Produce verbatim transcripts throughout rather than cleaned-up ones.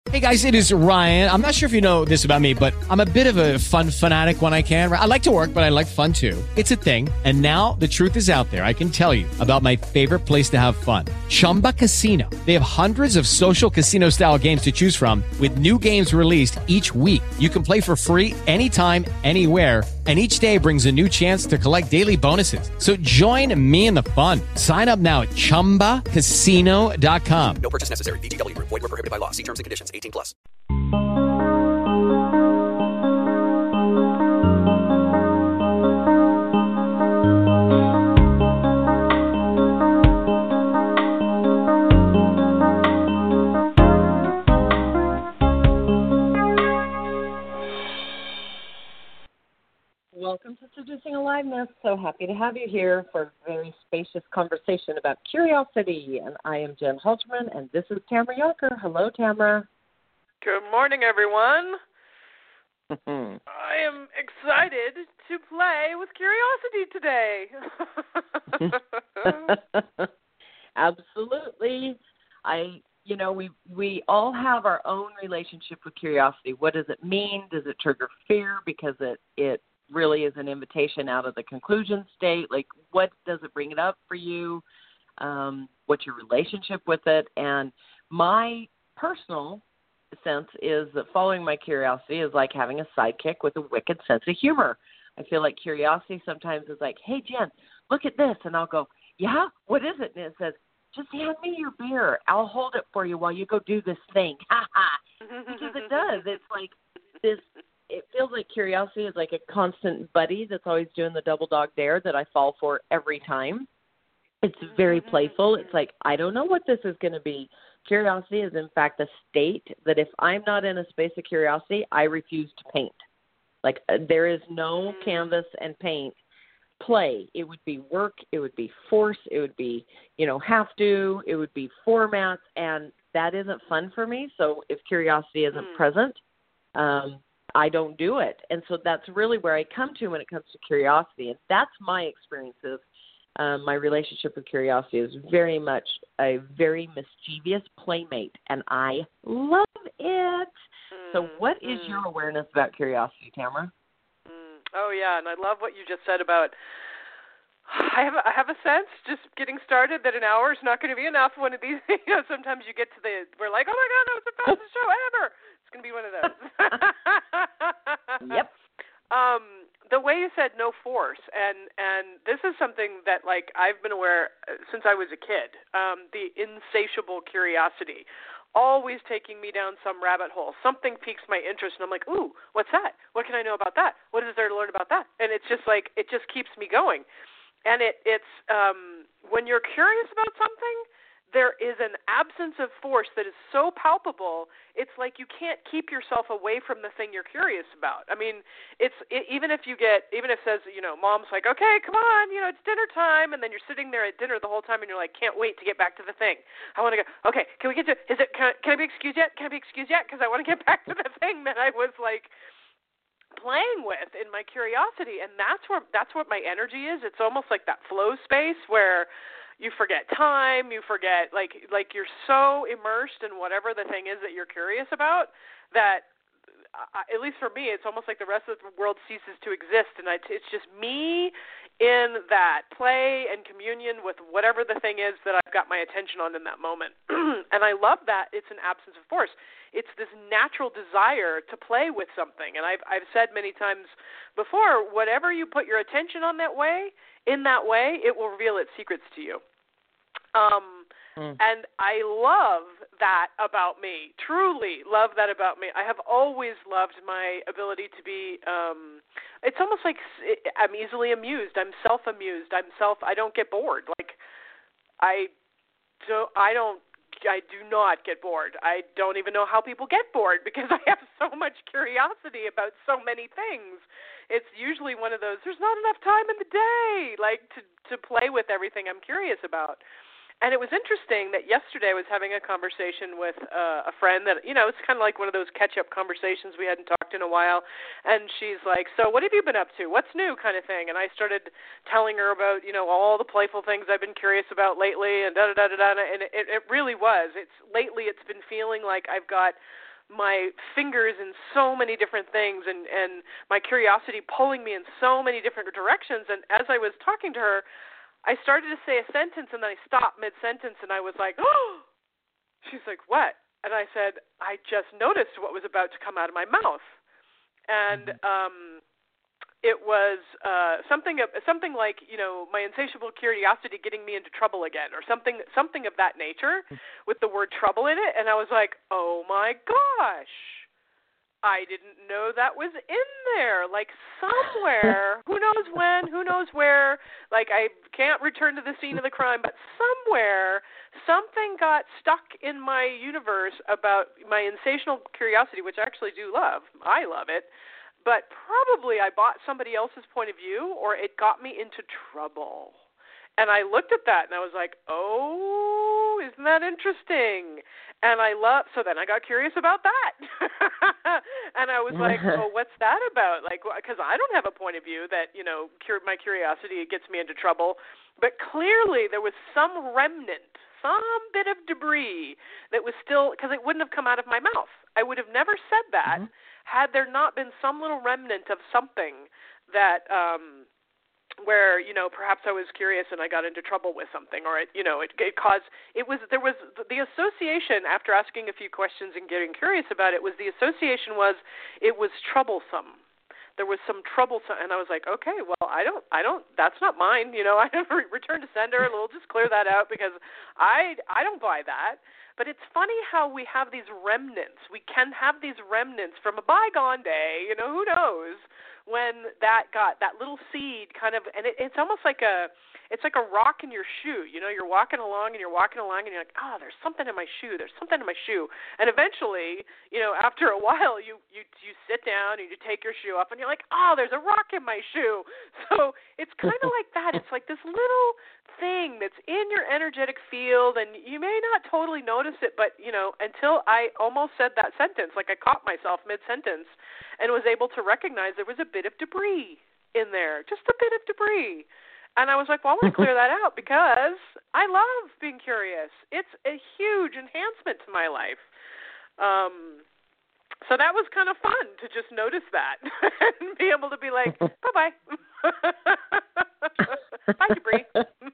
Hey guys, it is Ryan. I'm not sure if you know this about me, but I'm a bit of a fun fanatic when I can. I like to work, but I like fun too. It's a thing. And now the truth is out there. I can tell you about my favorite place to have fun. Chumba Casino. They have hundreds of social casino style games to choose from with new games released each week. You can play for free anytime, anywhere. And each day brings a new chance to collect daily bonuses. So join me in the fun. Sign up now at chumba casino dot com. No purchase necessary. V G W. Void where prohibited by law. See terms and conditions. eighteen plus. Welcome to Seducing Aliveness. So happy to have you here for a very spacious conversation about curiosity. And I am Jen Halterman, and this is Tamara Yonker. Hello, Tamara. Good morning, everyone. I am excited to play with curiosity today. Absolutely. I, you know, we we all have our own relationship with curiosity. What does it mean? Does it trigger fear because it it really is an invitation out of the conclusion state? Like, what does it bring it up for you? Um, what's your relationship with it? And my personal sense is that following my curiosity is like having a sidekick with a wicked sense of humor. I feel like curiosity sometimes is like, hey, Jen, look at this. And I'll go, yeah, what is it? And it says, just hand me your beer. I'll hold it for you while you go do this thing. Ha ha. Because it does. It's like this. It feels like curiosity is like a constant buddy that's always doing the double dog dare that I fall for every time. It's very playful. It's like, I don't know what this is going to be. Curiosity is, in fact, a state that if I'm not in a space of curiosity, I refuse to paint. Like, uh, there is no canvas and paint play. It would be work. It would be force. It would be, you know, have to. It would be formats, and that isn't fun for me. So if curiosity isn't mm. present, um, I don't do it. And so that's really where I come to when it comes to curiosity. And that's my experiences. Um, my relationship with curiosity is very much a very mischievous playmate, and I love it. Mm, so what is mm. your awareness about curiosity, Tamara? Mm. Oh, yeah, and I love what you just said about I have, a, I have a sense just getting started that an hour is not going to be enough. One of these, you know, sometimes you get to the, we're like, oh, my God, that was the fastest show ever. It's going to be one of those. Yep. Um, the way you said no force, and, and this is something that, like, I've been aware since I was a kid, um, the insatiable curiosity, always taking me down some rabbit hole. Something piques my interest, and I'm like, ooh, what's that? What can I know about that? What is there to learn about that? And it's just like, it just keeps me going. And it, it's um, when you're curious about something, there is an absence of force that is so palpable, it's like you can't keep yourself away from the thing you're curious about. I mean, it's it, even if you get, even if it says, you know, mom's like, okay, come on, you know, it's dinner time, and then you're sitting there at dinner the whole time, and you're like, can't wait to get back to the thing. I want to go, okay, can we get to, is it, can I, can I be excused yet? Can I be excused yet? Because I want to get back to the thing that I was like playing with in my curiosity, and that's where, that's what my energy is. It's almost like that flow space where you forget time, you forget, like, like you're so immersed in whatever the thing is that you're curious about that, uh, at least for me, it's almost like the rest of the world ceases to exist, and I, it's just me in that play and communion with whatever the thing is that I've got my attention on in that moment. And I love that it's an absence of force. It's this natural desire to play with something, and I've, I've said many times before, whatever you put your attention on that way, in that way, it will reveal its secrets to you. Um, mm. And I love that about me, truly love that about me. I have always loved my ability to be, um, it's almost like I'm easily amused. I'm self-amused. I'm self, I don't get bored. Like, I don't, I don't, I do not get bored. I don't even know how people get bored because I have so much curiosity about so many things. It's usually one of those, there's not enough time in the day, like, to, to play with everything I'm curious about. And it was interesting that yesterday I was having a conversation with uh, a friend that, you know, it's kind of like one of those catch-up conversations we hadn't talked in a while. And she's like, so what have you been up to? What's new kind of thing? And I started telling her about, you know, all the playful things I've been curious about lately and da-da-da-da-da. And it, it really was. It's lately it's been feeling like I've got my fingers in so many different things and, and my curiosity pulling me in so many different directions. And as I was talking to her, I started to say a sentence, and then I stopped mid-sentence, and I was like, oh! She's like, what? And I said, I just noticed what was about to come out of my mouth. And um, it was uh, something something like, you know, my insatiable curiosity getting me into trouble again, or something something of that nature with the word trouble in it. And I was like, oh, my gosh. I didn't know that was in there, like somewhere. Who knows when, who knows where. Like, I can't return to the scene of the crime, but somewhere something got stuck in my universe about my insatiable curiosity, which I actually do love. I love it. But probably I bought somebody else's point of view, or it got me into trouble. And I looked at that, and I was like, oh, isn't that interesting? And I love, so then I got curious about that. And I was like, oh, what's that about? Like, because I don't have a point of view that, you know, cur- my curiosity gets me into trouble. But clearly there was some remnant, some bit of debris that was still, because it wouldn't have come out of my mouth. I would have never said that mm-hmm. had there not been some little remnant of something that, um, where, you know, perhaps I was curious and I got into trouble with something, or it, you know, it, it caused, it was, there was the association after asking a few questions and getting curious about it was the association was, it was troublesome. There was some troublesome, and I was like, okay, well, I don't, I don't, that's not mine, you know, I have return to sender, we'll just clear that out because I, I don't buy that. But it's funny how we have these remnants. We can have these remnants from a bygone day, you know, who knows, when that got, that little seed kind of, and it, it's almost like a, it's like a rock in your shoe. You know, you're walking along and you're walking along and you're like, oh, there's something in my shoe. There's something in my shoe. And eventually, you know, after a while, you, you, you sit down and you take your shoe off and you're like, oh, there's a rock in my shoe. So it's kind of like that. It's like this little thing that's in your energetic field, and you may not totally notice it, but, you know, until I almost said that sentence, like I caught myself mid-sentence and was able to recognize there was a bit of debris in there, just a bit of debris. And I was like, well, I want to clear that out because I love being curious. It's a huge enhancement to my life. Um, so that was kind of fun to just notice that and be able to be like, bye-bye. Bye, debris.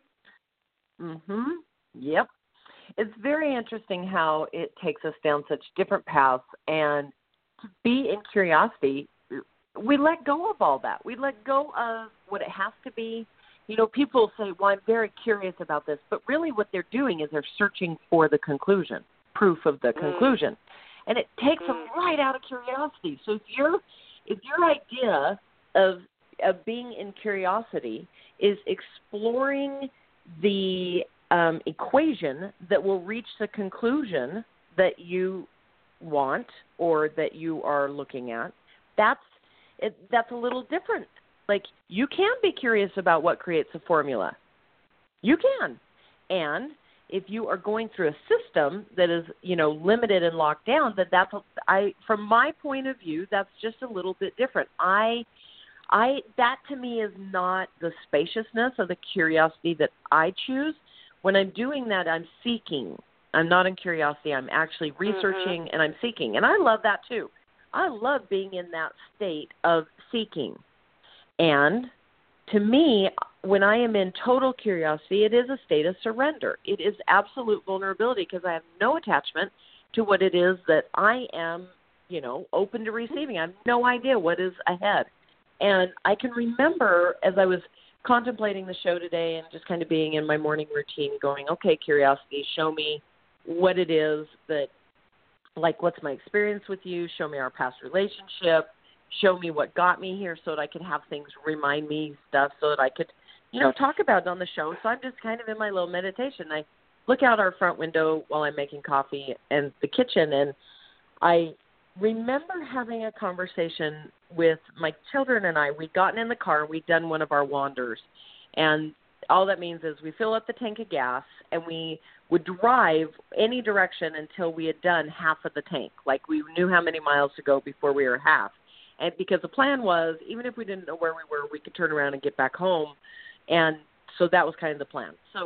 Mm-hmm. Yep. It's very interesting how it takes us down such different paths, and to be in curiosity, we let go of all that. We let go of what it has to be. You know, people say, well, I'm very curious about this, but really what they're doing is they're searching for the conclusion, proof of the mm. conclusion. And it takes mm. them right out of curiosity. So if your if your idea of of being in curiosity is exploring the um, equation that will reach the conclusion that you want or that you are looking at, that's it, that's a little different. Like, you can be curious about what creates a formula. You can. And if you are going through a system that is, you know, limited and locked down, that that's, a, I, from my point of view, that's just a little bit different. I, I, that to me is not the spaciousness of the curiosity that I choose. When I'm doing that, I'm seeking. I'm not in curiosity. I'm actually researching mm-hmm. and I'm seeking. And I love that too. I love being in that state of seeking. And to me, when I am in total curiosity, it is a state of surrender. It is absolute vulnerability because I have no attachment to what it is that I am, you know, open to receiving. I have no idea what is ahead. And I can remember as I was contemplating the show today and just kind of being in my morning routine going, okay, curiosity, show me what it is that, like, what's my experience with you? Show me our past relationship. Show me what got me here so that I could have things remind me stuff so that I could, you know, talk about it on the show. So I'm just kind of in my little meditation. I look out our front window while I'm making coffee and the kitchen, and I remember having a conversation with my children and I. We'd gotten in the car, we'd done one of our wanders, and all that means is we fill up the tank of gas and we would drive any direction until we had done half of the tank. Like, we knew how many miles to go before we were half. And because the plan was, even if we didn't know where we were, we could turn around and get back home. And so that was kind of the plan. So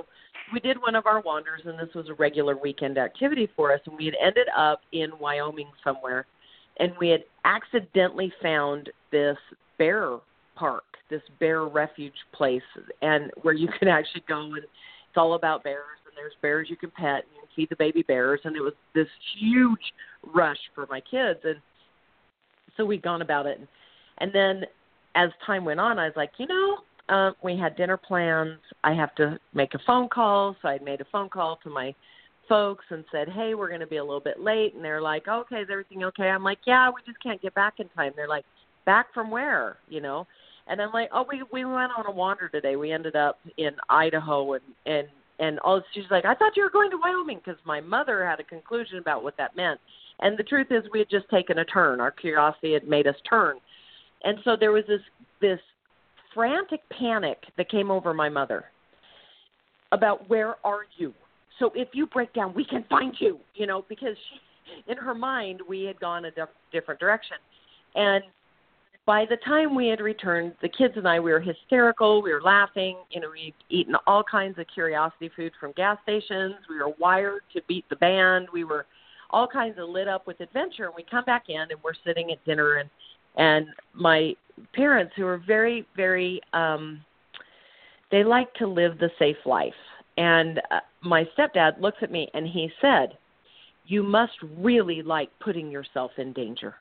we did one of our wanders, and this was a regular weekend activity for us, and we had ended up in Wyoming somewhere, and we had accidentally found this bear park, this bear refuge place, and where you can actually go, and it's all about bears, and there's bears you can pet, and you can feed the baby bears, and it was this huge rush for my kids, and so we'd gone about it, and, and then as time went on, I was like, you know, uh, we had dinner plans. I have to make a phone call. So I made a phone call to my folks and said, hey, we're going to be a little bit late. And they're like, okay, is everything okay? I'm like, yeah, we just can't get back in time. They're like, back from where, you know? And I'm like, oh, we we went on a wander today. We ended up in Idaho. And, and, and all, she's like, I thought you were going to Wyoming, because my mother had a conclusion about what that meant. And the truth is we had just taken a turn. Our curiosity had made us turn. And so there was this this frantic panic that came over my mother about, where are you? So if you break down, we can find you, you know, because she, in her mind, we had gone a diff- different direction. And by the time we had returned, the kids and I, we were hysterical. We were laughing. You know, we'd eaten all kinds of curiosity food from gas stations. We were wired to beat the band. We were all kinds of lit up with adventure. And we come back in, and we're sitting at dinner, and And my parents, who are very, very, um, they like to live the safe life. And uh, my stepdad looks at me and he said, you must really like putting yourself in danger.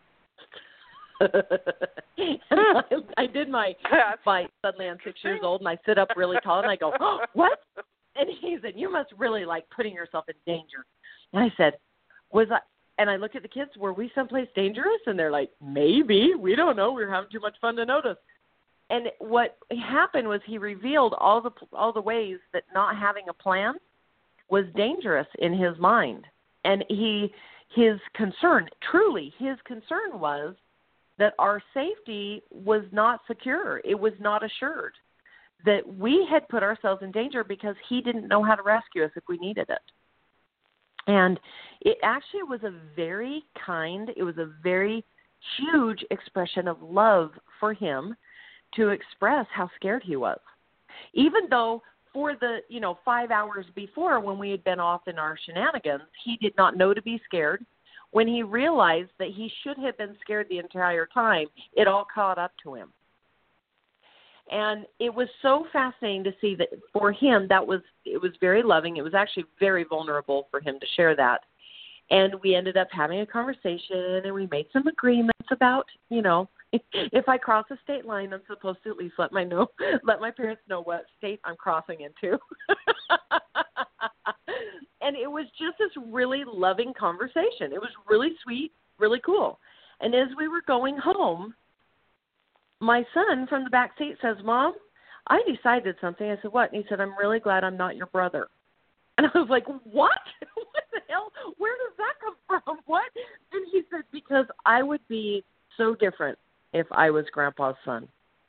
I, I did my, my, suddenly I'm six years old, and I sit up really tall, and I go, oh, what? And he said, you must really like putting yourself in danger. And I said, was I? And I looked at the kids, were we someplace dangerous? And they're like, maybe. We don't know. We were having too much fun to notice. And what happened was he revealed all the all the ways that not having a plan was dangerous in his mind. And he his concern, truly his concern was that our safety was not secure. It was not assured. That we had put ourselves in danger because he didn't know how to rescue us if we needed it. And it actually was a very kind, it was a very huge expression of love for him to express how scared he was. Even though for the, you know, five hours before, when we had been off in our shenanigans, he did not know to be scared. When he realized that he should have been scared the entire time, it all caught up to him. And it was so fascinating to see that for him, that was, it was very loving. It was actually very vulnerable for him to share that. And we ended up having a conversation, and we made some agreements about, you know, if, if I cross a state line, I'm supposed to at least let my know, let my parents know what state I'm crossing into. And it was just this really loving conversation. It was really sweet, really cool. And as we were going home, my son from the back seat says, Mom, I decided something. I said, what? And he said, I'm really glad I'm not your brother. And I was like, what? What the hell? Where does that come from? What? And he said, because I would be so different if I was Grandpa's son.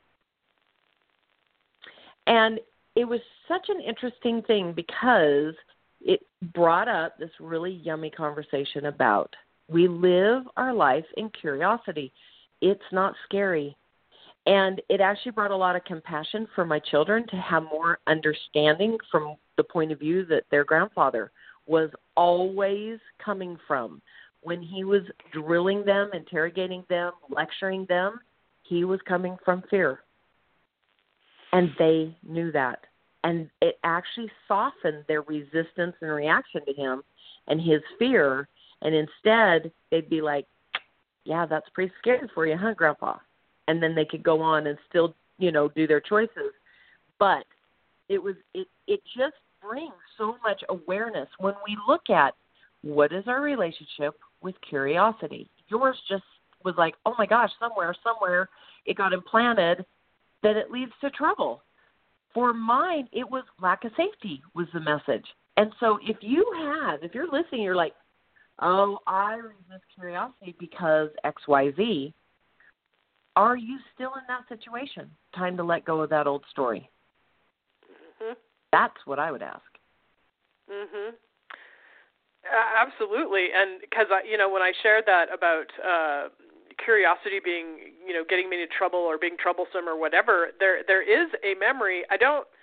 And it was such an interesting thing because it brought up this really yummy conversation about we live our life in curiosity. It's not scary. And it actually brought a lot of compassion for my children to have more understanding from the point of view that their grandfather was always coming from. When he was drilling them, interrogating them, lecturing them, he was coming from fear. And they knew that. And it actually softened their resistance and reaction to him and his fear. And instead, they'd be like, yeah, that's pretty scary for you, huh, Grandpa? And then they could go on and still, you know, do their choices. But it was it, it just brings so much awareness when we look at what is our relationship with curiosity. Yours just was like, oh, my gosh, somewhere, somewhere it got implanted that it leads to trouble. For mine, it was lack of safety was the message. And so if you have, if you're listening, you're like, oh, I resist curiosity because X Y Z, are you still in that situation? Time to let go of that old story. Mm-hmm. That's what I would ask. Mhm. Uh, absolutely, and because you know when I shared that about uh, curiosity being, you know, getting me into trouble or being troublesome or whatever, there there is a memory. I don't.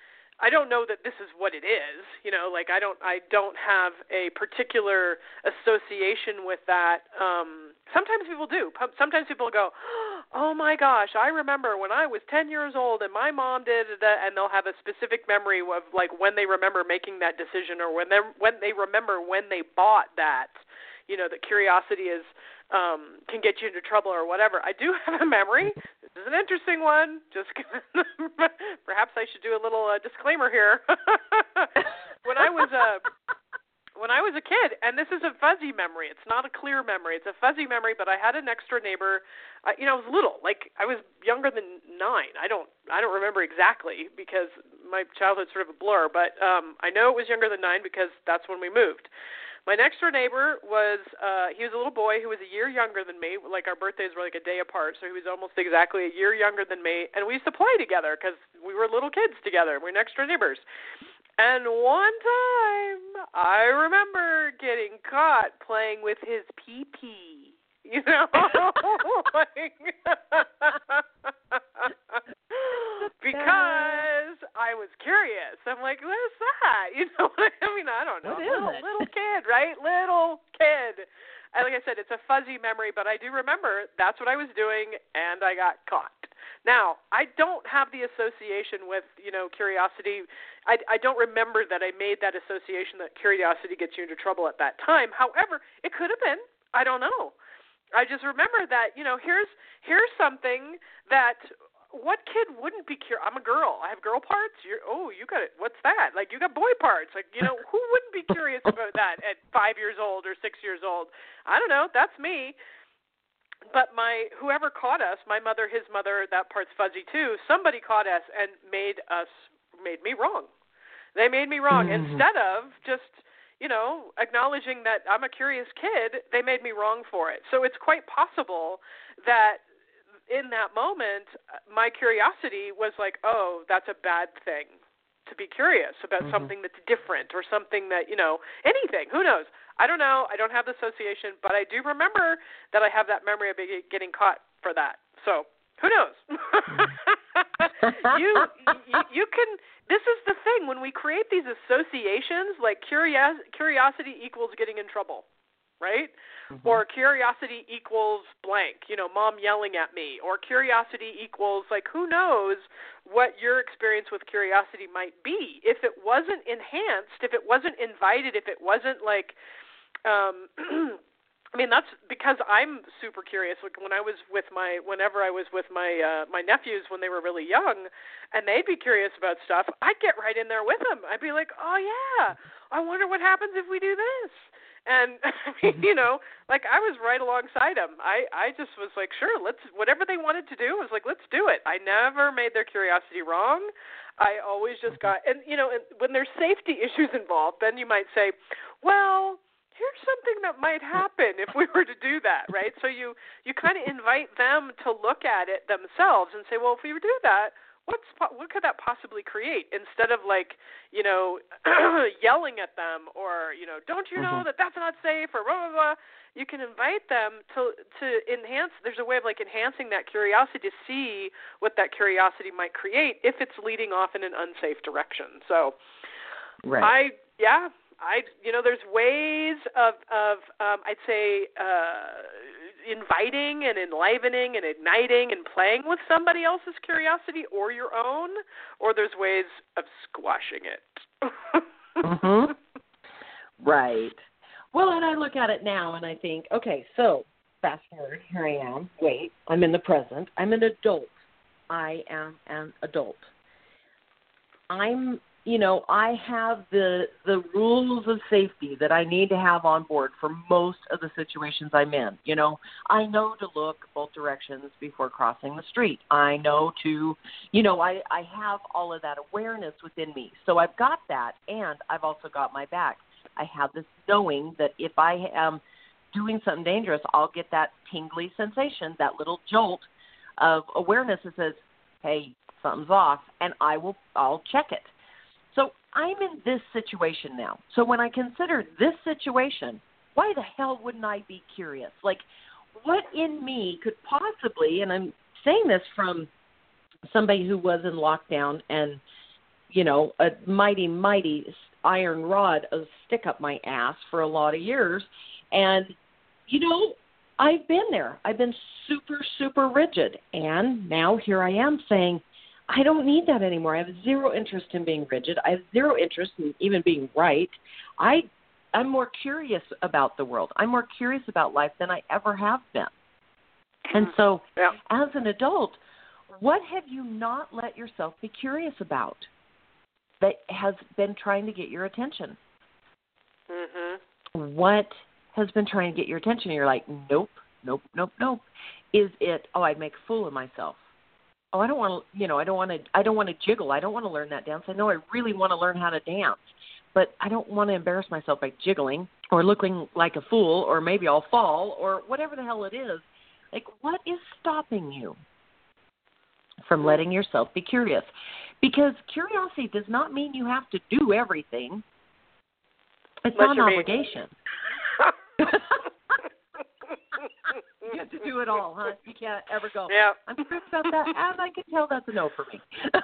I don't know that this is what it is, you know, like I don't I don't have a particular association with that. Um, sometimes people do. Sometimes people go, oh my gosh, I remember when I was ten years old and my mom did that, and they'll have a specific memory of like when they remember making that decision or when they when they remember when they bought that, you know, that curiosity is um, can get you into trouble or whatever. I do have a memory. This is an interesting one. Just perhaps I should do a little uh, disclaimer here. when I was a when I was a kid, and this is a fuzzy memory. It's not a clear memory. It's a fuzzy memory. But I had an next door neighbor. Uh, you know, I was little. Like I was younger than nine. I don't I don't remember exactly because my childhood's sort of a blur. But um, I know it was younger than nine because that's when we moved. My next door neighbor was, uh, he was a little boy who was a year younger than me. Like our birthdays were like a day apart, so he was almost exactly a year younger than me. And we used to play together because we were little kids together. We were next door neighbors. And one time, I remember getting caught playing with his pee-pee. You know? like, because I was curious. I'm like, what is that? You know what I mean? I don't know. What is little, it? little kid, right? Little kid. And like I said, it's a fuzzy memory, but I do remember that's what I was doing, and I got caught. Now, I don't have the association with, you know, curiosity. I, I don't remember that I made that association that curiosity gets you into trouble at that time. However, it could have been. I don't know. I just remember that, you know, here's here's something that what kid wouldn't be curious? I'm a girl. I have girl parts. You're, oh, you got it. What's that? Like, you got boy parts. Like, you know, who wouldn't be curious about that at five years old or six years old? I don't know. That's me. But my whoever caught us, my mother, his mother, that part's fuzzy too. Somebody caught us and made us made me wrong. They made me wrong mm-hmm. instead of just, you know, acknowledging that I'm a curious kid. They made me wrong for it. So it's quite possible that in that moment, my curiosity was like, oh, that's a bad thing to be curious about mm-hmm. something that's different or something that, you know, anything. Who knows? I don't know. I don't have the association, but I do remember that I have that memory of getting caught for that. So who knows? you, you you can. This is the thing. When we create these associations, like curios, curiosity equals getting in trouble, right? Mm-hmm. Or curiosity equals blank, you know, mom yelling at me. Or curiosity equals, like, who knows what your experience with curiosity might be. If it wasn't enhanced, if it wasn't invited, if it wasn't like, um, I mean, that's because I'm super curious. Like when I was with my, whenever I was with my uh, my nephews when they were really young, and they'd be curious about stuff, I'd get right in there with them. I'd be like, oh yeah, I wonder what happens if we do this. And, I mean, you know, like I was right alongside them. I, I just was like, sure, let's, whatever they wanted to do, I was like, let's do it. I never made their curiosity wrong. I always just got, and, you know, and when there's safety issues involved, then you might say, well, here's something that might happen if we were to do that, right? So you, you kind of invite them to look at it themselves and say, well, if we would do that, What's what could that possibly create? Instead of like, you know, yelling at them or, you know, don't you know mm-hmm. that that's not safe or blah, blah, blah. You can invite them to to enhance. There's a way of like enhancing that curiosity to see what that curiosity might create if it's leading off in an unsafe direction. So, right. I yeah. I, you know, there's ways of, of um, I'd say, uh, inviting and enlivening and igniting and playing with somebody else's curiosity or your own, or there's ways of squashing it. mm-hmm. Right. Well, and I look at it now and I think, okay, so fast forward, here I am. Wait, I'm in the present. I'm an adult. I am an adult. I'm You know, I have the the rules of safety that I need to have on board for most of the situations I'm in. You know, I know to look both directions before crossing the street. I know to, you know, I, I have all of that awareness within me. So I've got that, and I've also got my back. I have this knowing that if I am doing something dangerous, I'll get that tingly sensation, that little jolt of awareness that says, hey, something's off, and I will I'll check it. So I'm in this situation now. So when I consider this situation, why the hell wouldn't I be curious? Like, what in me could possibly, and I'm saying this from somebody who was in lockdown and, you know, a mighty, mighty iron rod, a stick up my ass for a lot of years. And, you know, I've been there. I've been super, super rigid. And now here I am saying, I don't need that anymore. I have zero interest in being rigid. I have zero interest in even being right. I, I'm more curious about the world. I'm more curious about life than I ever have been. And so yeah. as an adult, what have you not let yourself be curious about that has been trying to get your attention? Mm-hmm. What has been trying to get your attention? And you're like, nope, nope, nope, nope. Is it, oh, I'd make a fool of myself. Oh, I don't want to, you know, I don't want to, I don't want to jiggle. I don't want to learn that dance. I know I really want to learn how to dance, but I don't want to embarrass myself by jiggling or looking like a fool, or maybe I'll fall, or whatever the hell it is. Like, what is stopping you from letting yourself be curious? Because curiosity does not mean you have to do everything. It's not an obligation. You have to do it all, huh? You can't ever go, yeah. I'm curious about that, and I can tell that's a no for me.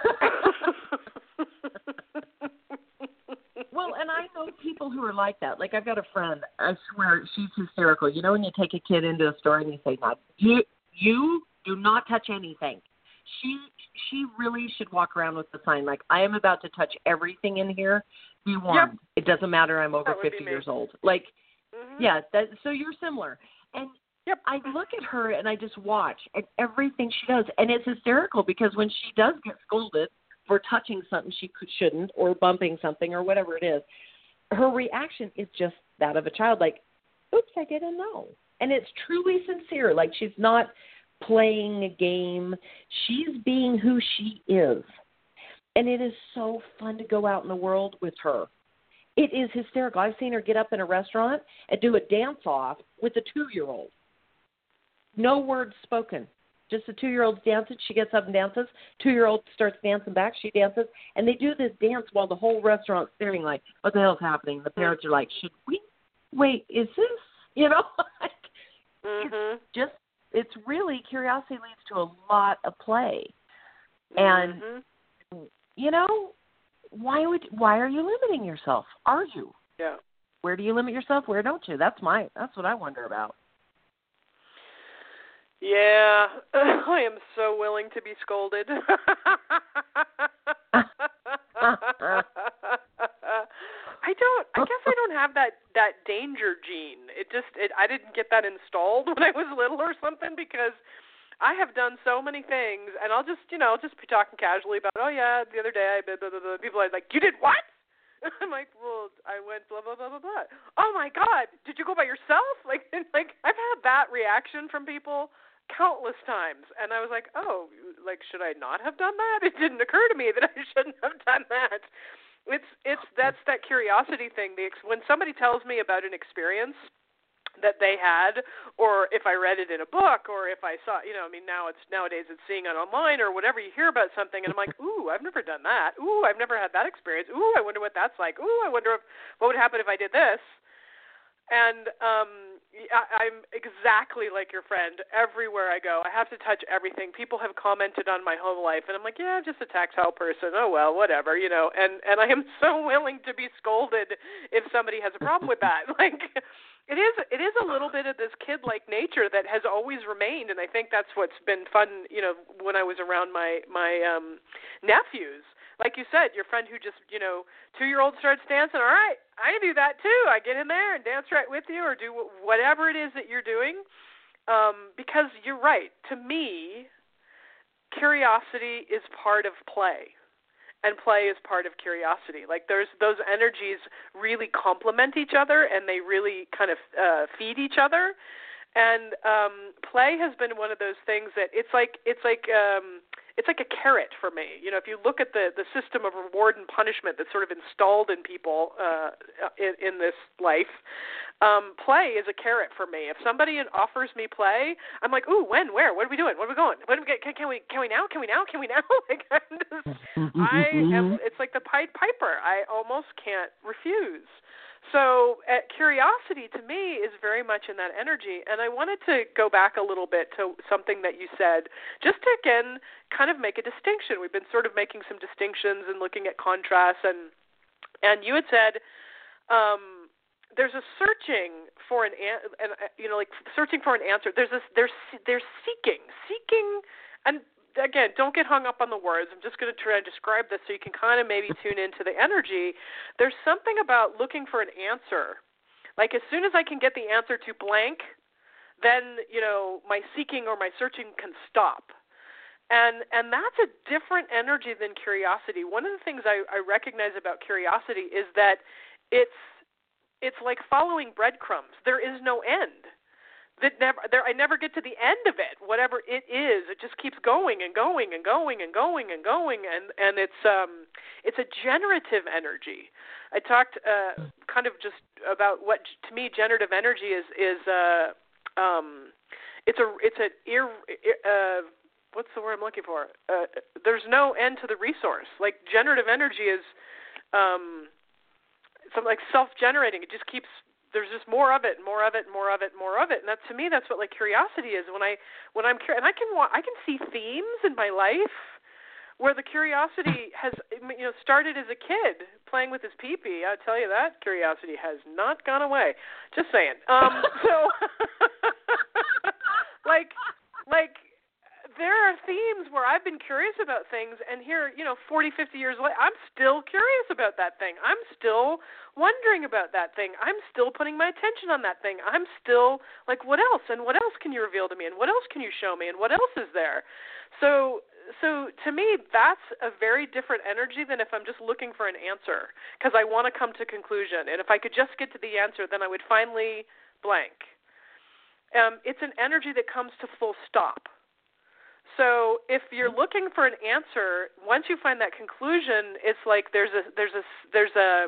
Well, and I know people who are like that. Like, I've got a friend, I swear, she's hysterical. You know when you take a kid into a store and you say, no, you, you do not touch anything. She she really should walk around with the sign, like, I am about to touch everything in here. Be warned. Yep. It doesn't matter. I'm over fifty years old. Like, mm-hmm. yeah, that, so you're similar. And yep. I look at her and I just watch and everything she does. And it's hysterical because when she does get scolded for touching something she could, shouldn't, or bumping something or whatever it is, her reaction is just that of a child, like, oops, I didn't know. And it's truly sincere. Like, she's not playing a game. She's being who she is. And it is so fun to go out in the world with her. It is hysterical. I've seen her get up in a restaurant and do a dance-off with a two-year-old. No words spoken. Just the two-year-old dances. She gets up and dances. Two-year-old starts dancing back. She dances. And they do this dance while the whole restaurant's staring like, what the hell's happening? The parents are like, should we? Wait, is this? You know? like, mm-hmm. It's just, it's really, curiosity leads to a lot of play. And, mm-hmm. you know, why would why are you limiting yourself? Are you? Yeah. Where do you limit yourself? Where don't you? That's my, that's what I wonder about. Yeah, I am so willing to be scolded. I don't, I guess I don't have that, that danger gene. It just, it, I didn't get that installed when I was little or something, because I have done so many things, and I'll just, you know, just be talking casually about, oh yeah, the other day I, blah, blah, blah, blah. People are like, you did what? I'm like, well, I went blah, blah, blah, blah, blah. Oh my God, did you go by yourself? Like, like I've had that reaction from people countless times, and I was like, oh, like, should I not have done that? It didn't occur to me that I shouldn't have done that. It's, it's, that's that curiosity thing. The, when somebody tells me about an experience that they had, or if I read it in a book, or if I saw, you know, I mean, now it's, nowadays it's seeing it online or whatever, you hear about something, and I'm like, ooh, I've never done that. Ooh, I've never had that experience. Ooh, I wonder what that's like. Ooh, I wonder if, what would happen if I did this. And um, I, I'm exactly like your friend. Everywhere I go, I have to touch everything. People have commented on my home life, and I'm like, yeah, I'm just a tactile person. Oh, well, whatever, you know. And, and I am so willing to be scolded if somebody has a problem with that. Like, it is it is a little bit of this kid-like nature that has always remained, and I think that's what's been fun, you know, when I was around my, my um, nephews. Like you said, your friend who just, you know, two-year-old starts dancing, all right, I do that too. I get in there and dance right with you, or do whatever it is that you're doing, um, because you're right. To me, curiosity is part of play, and play is part of curiosity. Like, there's those energies really complement each other, and they really kind of uh, feed each other. And um, play has been one of those things that it's like it's like um, it's like a carrot for me. You know, if you look at the, the system of reward and punishment that's sort of installed in people uh, in, in this life, um, play is a carrot for me. If somebody offers me play, I'm like, ooh, when, where, what are we doing? What are we going? What do we get? Can, can we can we now? Can we now? Can we now? Like, I'm just, I am. It's like the Pied Piper. I almost can't refuse. So uh, curiosity to me is very much in that energy. And I wanted to go back a little bit to something that you said, just to, again, kind of make a distinction. We've been sort of making some distinctions and looking at contrasts. And, and you had said um, there's a searching for an, an, you know, like searching for an answer. There's this, there's, there's seeking, seeking, and again, don't get hung up on the words. I'm just going to try to describe this so you can kind of maybe tune into the energy. There's something about looking for an answer. Like as soon as I can get the answer to blank, then, you know, my seeking or my searching can stop. And and that's a different energy than curiosity. One of the things I, I recognize about curiosity is that it's it's like following breadcrumbs. There is no end. That never, there, I never get to the end of it. Whatever it is, it just keeps going and going and going and going and going, and and it's um, it's a generative energy. I talked uh, kind of just about what to me generative energy is is uh, um, it's a it's an ir, uh, what's the word I'm looking for? Uh, there's no end to the resource. Like generative energy is um, something like self-generating. It just keeps. There's just more of it, more of it, more of it, more of it, and that to me, that's what like curiosity is. When I, when I'm curious, and I can, I can see themes in my life where the curiosity has, you know, started as a kid playing with his pee-pee. I tell you that curiosity has not gone away. Just saying. Um, so, like, like. There are themes where I've been curious about things, and here, you know, forty, fifty years later, I'm still curious about that thing. I'm still wondering about that thing. I'm still putting my attention on that thing. I'm still like, what else? And what else can you reveal to me? And what else can you show me? And what else is there? So, so to me, that's a very different energy than if I'm just looking for an answer because I want to come to conclusion. And if I could just get to the answer, then I would finally blank. Um, it's an energy that comes to full stop. So if you're looking for an answer, once you find that conclusion, it's like there's a there's a there's a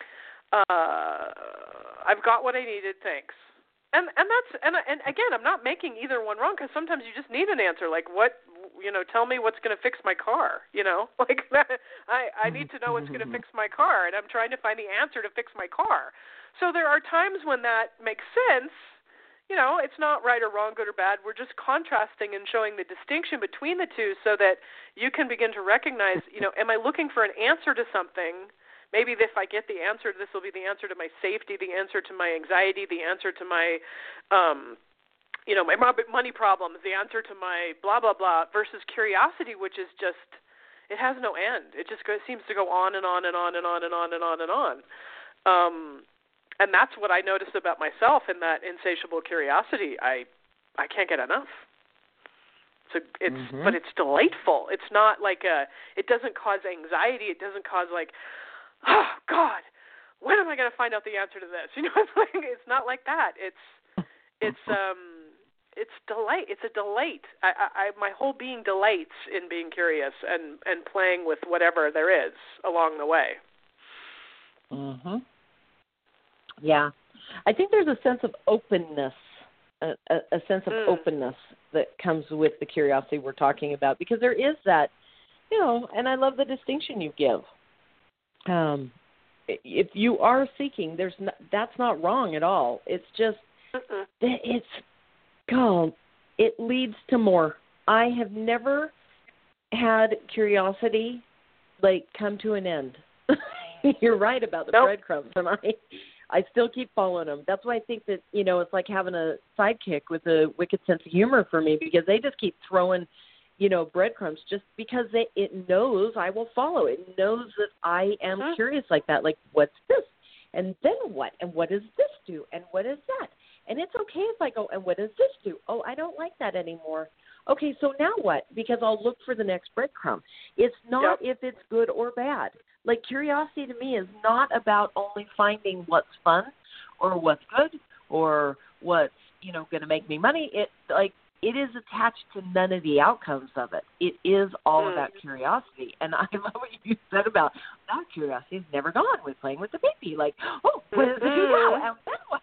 uh, I've got what I needed, thanks. And and that's and and again, I'm not making either one wrong because sometimes you just need an answer. Like what you know, tell me what's going to fix my car. You know, like I I need to know what's going to fix my car, and I'm trying to find the answer to fix my car. So there are times when that makes sense. You know, it's not right or wrong, good or bad. We're just contrasting and showing the distinction between the two so that you can begin to recognize, you know, am I looking for an answer to something? Maybe if I get the answer, this will be the answer to my safety, the answer to my anxiety, the answer to my, um, you know, my money problems, the answer to my blah, blah, blah, versus curiosity, which is just, it has no end. It just goes, seems to go on and on and on and on and on and on and on. Um And that's what I noticed about myself in that insatiable curiosity. I, I can't get enough. So it's, mm-hmm. But it's delightful. It's not like a. It doesn't cause anxiety. It doesn't cause like, oh God, when am I going to find out the answer to this? You know, it's like it's not like that. It's, it's um, it's delight. It's a delight. I, I, my whole being delights in being curious and and playing with whatever there is along the way. Mm-hmm. Yeah. I think there's a sense of openness, a, a, a sense of mm. openness that comes with the curiosity we're talking about, because there is that, you know, and I love the distinction you give. Um, if you are seeking, there's no, that's not wrong at all. It's just, uh-uh. it's, God, it leads to more. I have never had curiosity, like, come to an end. You're right about the nope. breadcrumbs, and I... I still keep following them. That's why I think that, you know, it's like having a sidekick with a wicked sense of humor for me, because they just keep throwing, you know, breadcrumbs just because they, it knows I will follow. It knows that I am uh-huh. curious like that. Like, what's this? And then what? And what does this do? And what is that? And it's okay if I go, and what does this do? Oh, I don't like that anymore. Okay, so now what? Because I'll look for the next breadcrumb. It's not yep. if it's good or bad. Like, curiosity to me is not about only finding what's fun or what's good or what's, you know, going to make me money. It, like, it is attached to none of the outcomes of it. It is all mm. about curiosity. And I love what you said about that curiosity is never gone with playing with the baby. Like, oh, what does it do now? And then what?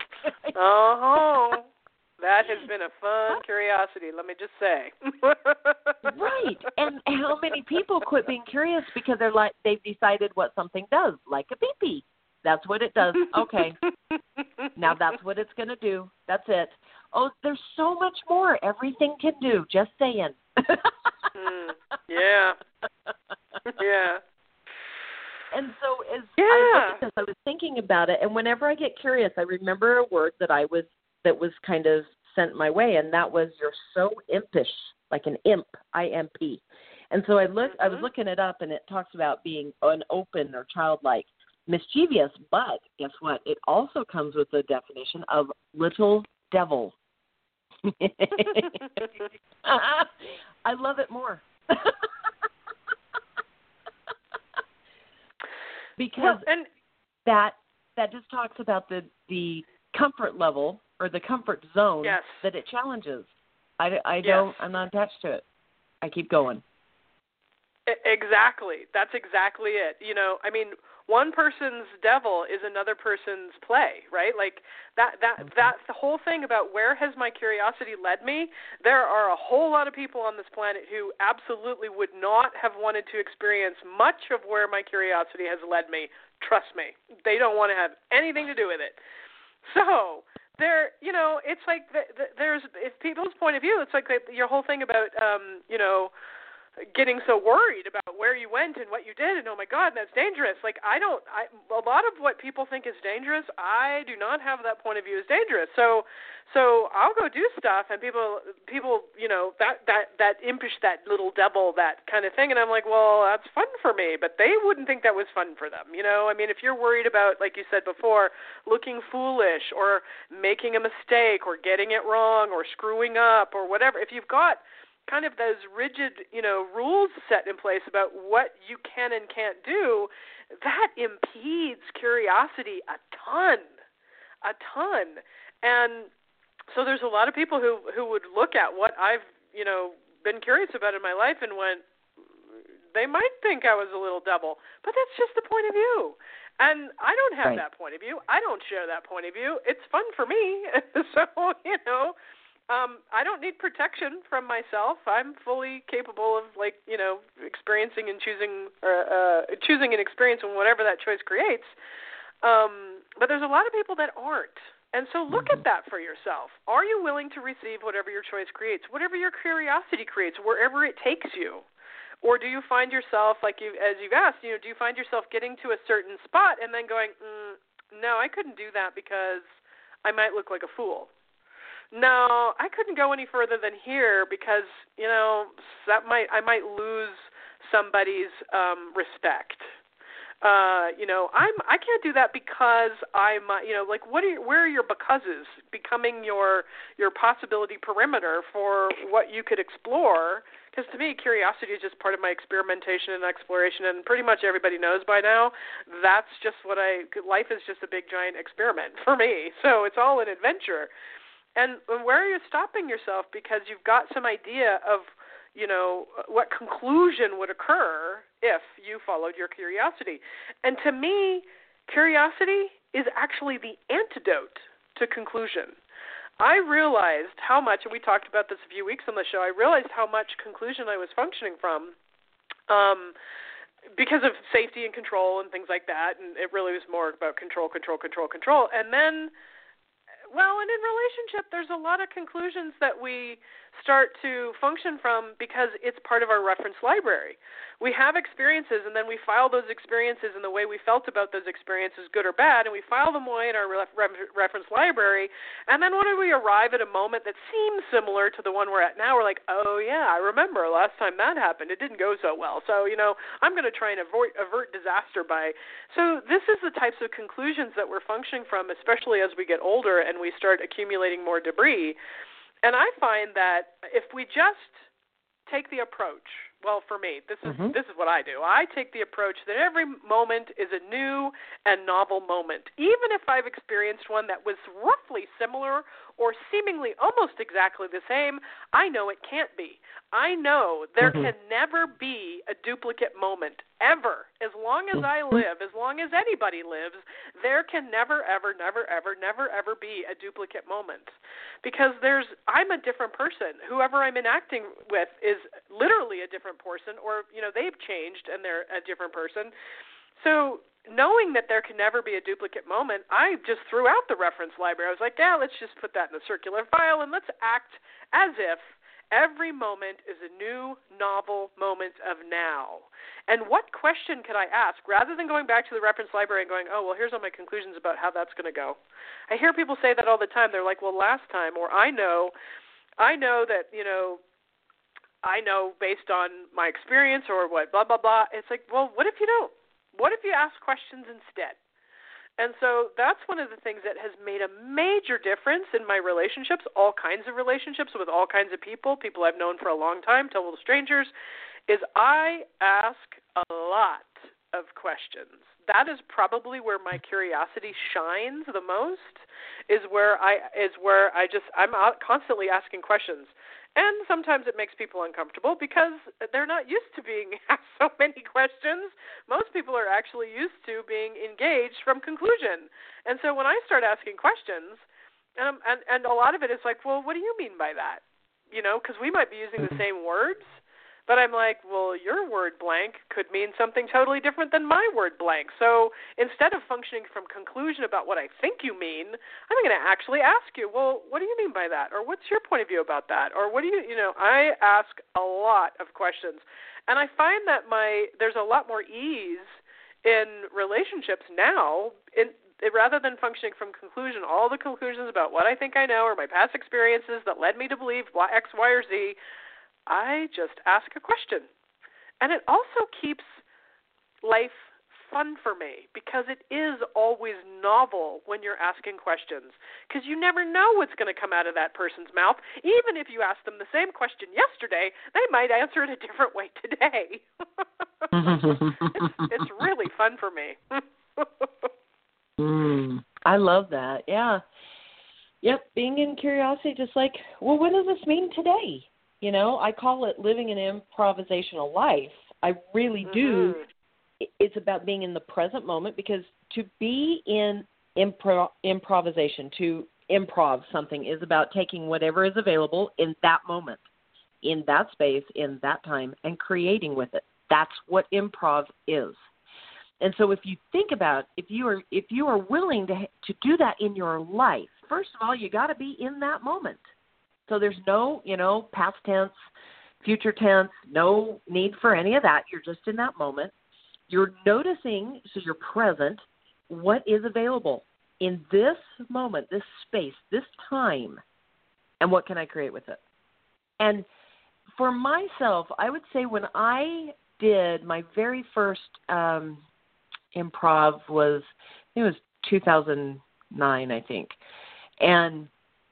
Oh, that has been a fun curiosity, let me just say. Right. And how many people quit being curious because they're like, they've decided what something does, like a pee-pee. That's what it does. Okay. Now that's what it's going to do. That's it. Oh, there's so much more everything can do. Just saying. mm, yeah. Yeah. And so as yeah. I look at this, I was thinking about it, and whenever I get curious, I remember a word that I was that was kind of sent my way, and that was "you're so impish," like an imp, I M P. And so I looked, mm-hmm. I was looking it up, and it talks about being an open or childlike, mischievous. But guess what? It also comes with the definition of little devil. I love it more. Because well, and, that that just talks about the, the comfort level or the comfort zone yes. that it challenges. I, I yes. don't, I'm not attached to it. I keep going. Exactly. That's exactly it. You know, I mean, one person's devil is another person's play, right? Like that, that, mm-hmm. that's the whole thing about where has my curiosity led me. There are a whole lot of people on this planet who absolutely would not have wanted to experience much of where my curiosity has led me. Trust me. They don't want to have anything to do with it. So there, you know, it's like the, the, there's, if people's point of view, it's like the, your whole thing about, um, you know, getting so worried about where you went and what you did, and oh my God, that's dangerous. Like I don't, I, a lot of what people think is dangerous, I do not have that point of view as dangerous. So, so I'll go do stuff, and people, people, you know, that that that impish, that little devil, that kind of thing, and I'm like, well, that's fun for me, but they wouldn't think that was fun for them. You know, I mean, if you're worried about, like you said before, looking foolish or making a mistake or getting it wrong or screwing up or whatever, if you've got kind of those rigid, you know, rules set in place about what you can and can't do, that impedes curiosity a ton, a ton. And so there's a lot of people who, who would look at what I've, you know, been curious about in my life and went, they might think I was a little devil, but that's just the point of view. And I don't have right. that point of view. I don't share that point of view. It's fun for me. So, you know, Um, I don't need protection from myself. I'm fully capable of, like, you know, experiencing and choosing, or uh, choosing and experiencing whatever that choice creates. Um, but there's a lot of people that aren't. And so look mm-hmm. at that for yourself. Are you willing to receive whatever your choice creates, whatever your curiosity creates, wherever it takes you? Or do you find yourself, like you, as you've asked, you know, do you find yourself getting to a certain spot and then going, mm, no, I couldn't do that because I might look like a fool? No, I couldn't go any further than here because, you know, that might I might lose somebody's um, respect. Uh, you know, I'm I can't do that because I'm, uh, you know, like what are your, where are your becauses becoming your your possibility perimeter for what you could explore? Because to me, curiosity is just part of my experimentation and exploration, and pretty much everybody knows by now that's just what I. Life is just a big giant experiment for me, so it's all an adventure. And where are you stopping yourself because you've got some idea of, you know, what conclusion would occur if you followed your curiosity? And to me, curiosity is actually the antidote to conclusion. I realized how much, and we talked about this a few weeks on the show, I realized how much conclusion I was functioning from um, because of safety and control and things like that, and it really was more about control, control, control, control. And then Well, and in relationship, there's a lot of conclusions that we start to function from because it's part of our reference library. We have experiences, and then we file those experiences and the way we felt about those experiences, good or bad, and we file them away in our re- re- reference library. And then when we arrive at a moment that seems similar to the one we're at now, we're like, oh, yeah, I remember last time that happened. It didn't go so well. So, you know, I'm going to try and avoid, avert disaster by. So this is the types of conclusions that we're functioning from, especially as we get older and we start accumulating more debris. And I find that if we just take the approach, well, for me, this is mm-hmm. this is what I do. I take the approach that every moment is a new and novel moment. Even if I've experienced one that was roughly similar or seemingly almost exactly the same, I know it can't be. I know there mm-hmm. can never be a duplicate moment, ever. As long as I live, as long as anybody lives, there can never, ever, never, ever, never, ever be a duplicate moment. Because there's, I'm a different person. Whoever I'm enacting with is literally a different person, or, you know, they've changed and they're a different person. So knowing that there can never be a duplicate moment, I just threw out the reference library. I was like, yeah, let's just put that in a circular file and let's act as if every moment is a new, novel moment of now. And what question could I ask rather than going back to the reference library and going, oh, well, here's all my conclusions about how that's going to go. I hear people say that all the time. They're like, well, last time, or I know, I know that, you know, I know based on my experience or what, blah, blah, blah. It's like, well, what if you don't? What if you ask questions instead? And so that's one of the things that has made a major difference in my relationships, all kinds of relationships with all kinds of people, people I've known for a long time, total strangers, is I ask a lot of questions. That is probably where my curiosity shines the most, is where I is where I just I'm out constantly asking questions. And sometimes it makes people uncomfortable because they're not used to being asked so many questions. Most people are actually used to being engaged from conclusion. And so when I start asking questions, um, and, and a lot of it is like, well, what do you mean by that? You know, because we might be using the same words, but I'm like, well, your word blank could mean something totally different than my word blank. So instead of functioning from conclusion about what I think you mean, I'm going to actually ask you, well, what do you mean by that? Or what's your point of view about that? Or what do you, you know, I ask a lot of questions. And I find that my there's a lot more ease in relationships now in rather than functioning from conclusion, all the conclusions about what I think I know or my past experiences that led me to believe X, Y, or Z. I just ask a question. And it also keeps life fun for me because it is always novel when you're asking questions because you never know what's going to come out of that person's mouth. Even if you ask them the same question yesterday, they might answer it a different way today. it's, it's really fun for me. mm, I love that. Yeah. Yep, being in curiosity, just like, well, what does this mean today? You know, I call it living an improvisational life. I really do. Mm-hmm. It's about being in the present moment because to be in impro- improvisation, to improv something is about taking whatever is available in that moment, in that space, in that time, and creating with it. That's what improv is. And so if you think about if you are if you are willing to to do that in your life, first of all, you got to be in that moment. So there's no, you know, past tense, future tense, no need for any of that. You're just in that moment. You're noticing, so you're present, what is available in this moment, this space, this time, and what can I create with it? And for myself, I would say when I did my very first um, improv was, it was two thousand nine, I think. And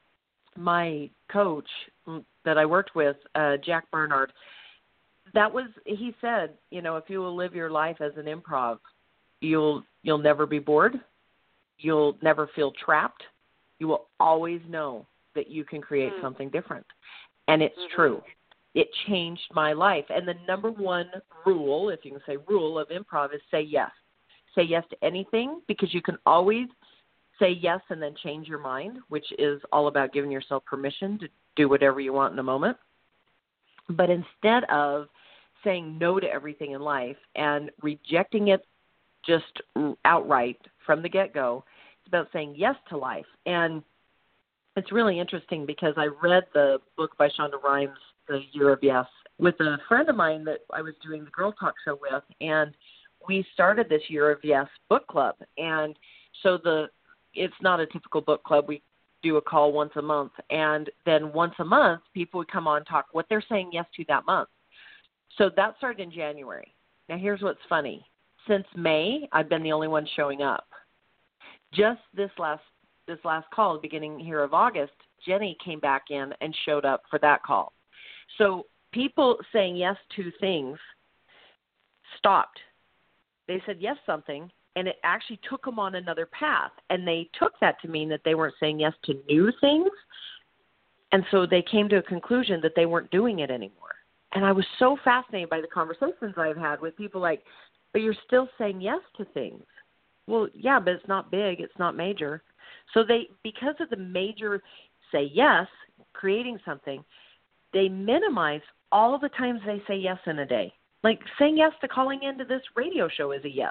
my coach that I worked with, uh, Jack Bernard, that was, he said, you know, if you will live your life as an improv, you'll you'll never be bored. You'll never feel trapped. You will always know that you can create mm. something different. And it's mm-hmm. true. It changed my life. And the number one rule, if you can say rule of improv, is say yes. Say yes to anything because you can always say yes and then change your mind, which is all about giving yourself permission to do whatever you want in a moment. But instead of saying no to everything in life and rejecting it just outright from the get-go, it's about saying yes to life. And it's really interesting because I read the book by Shonda Rhimes, The Year of Yes, with a friend of mine that I was doing the Girl Talk show with, and we started this Year of Yes book club. And so the it's not a typical book club. We do a call once a month. And then once a month, people would come on and talk what they're saying yes to that month. So that started in January. Now, here's what's funny. Since May, I've been the only one showing up. Just this last this last call, beginning here of August, Jenny came back in and showed up for that call. So people saying yes to things stopped. They said yes something, and it actually took them on another path. And they took that to mean that they weren't saying yes to new things. And so they came to a conclusion that they weren't doing it anymore. And I was so fascinated by the conversations I've had with people like, but you're still saying yes to things. Well, yeah, but it's not big. It's not major. So they, because of the major say yes, creating something, they minimize all of the times they say yes in a day. Like saying yes to calling into this radio show is a yes.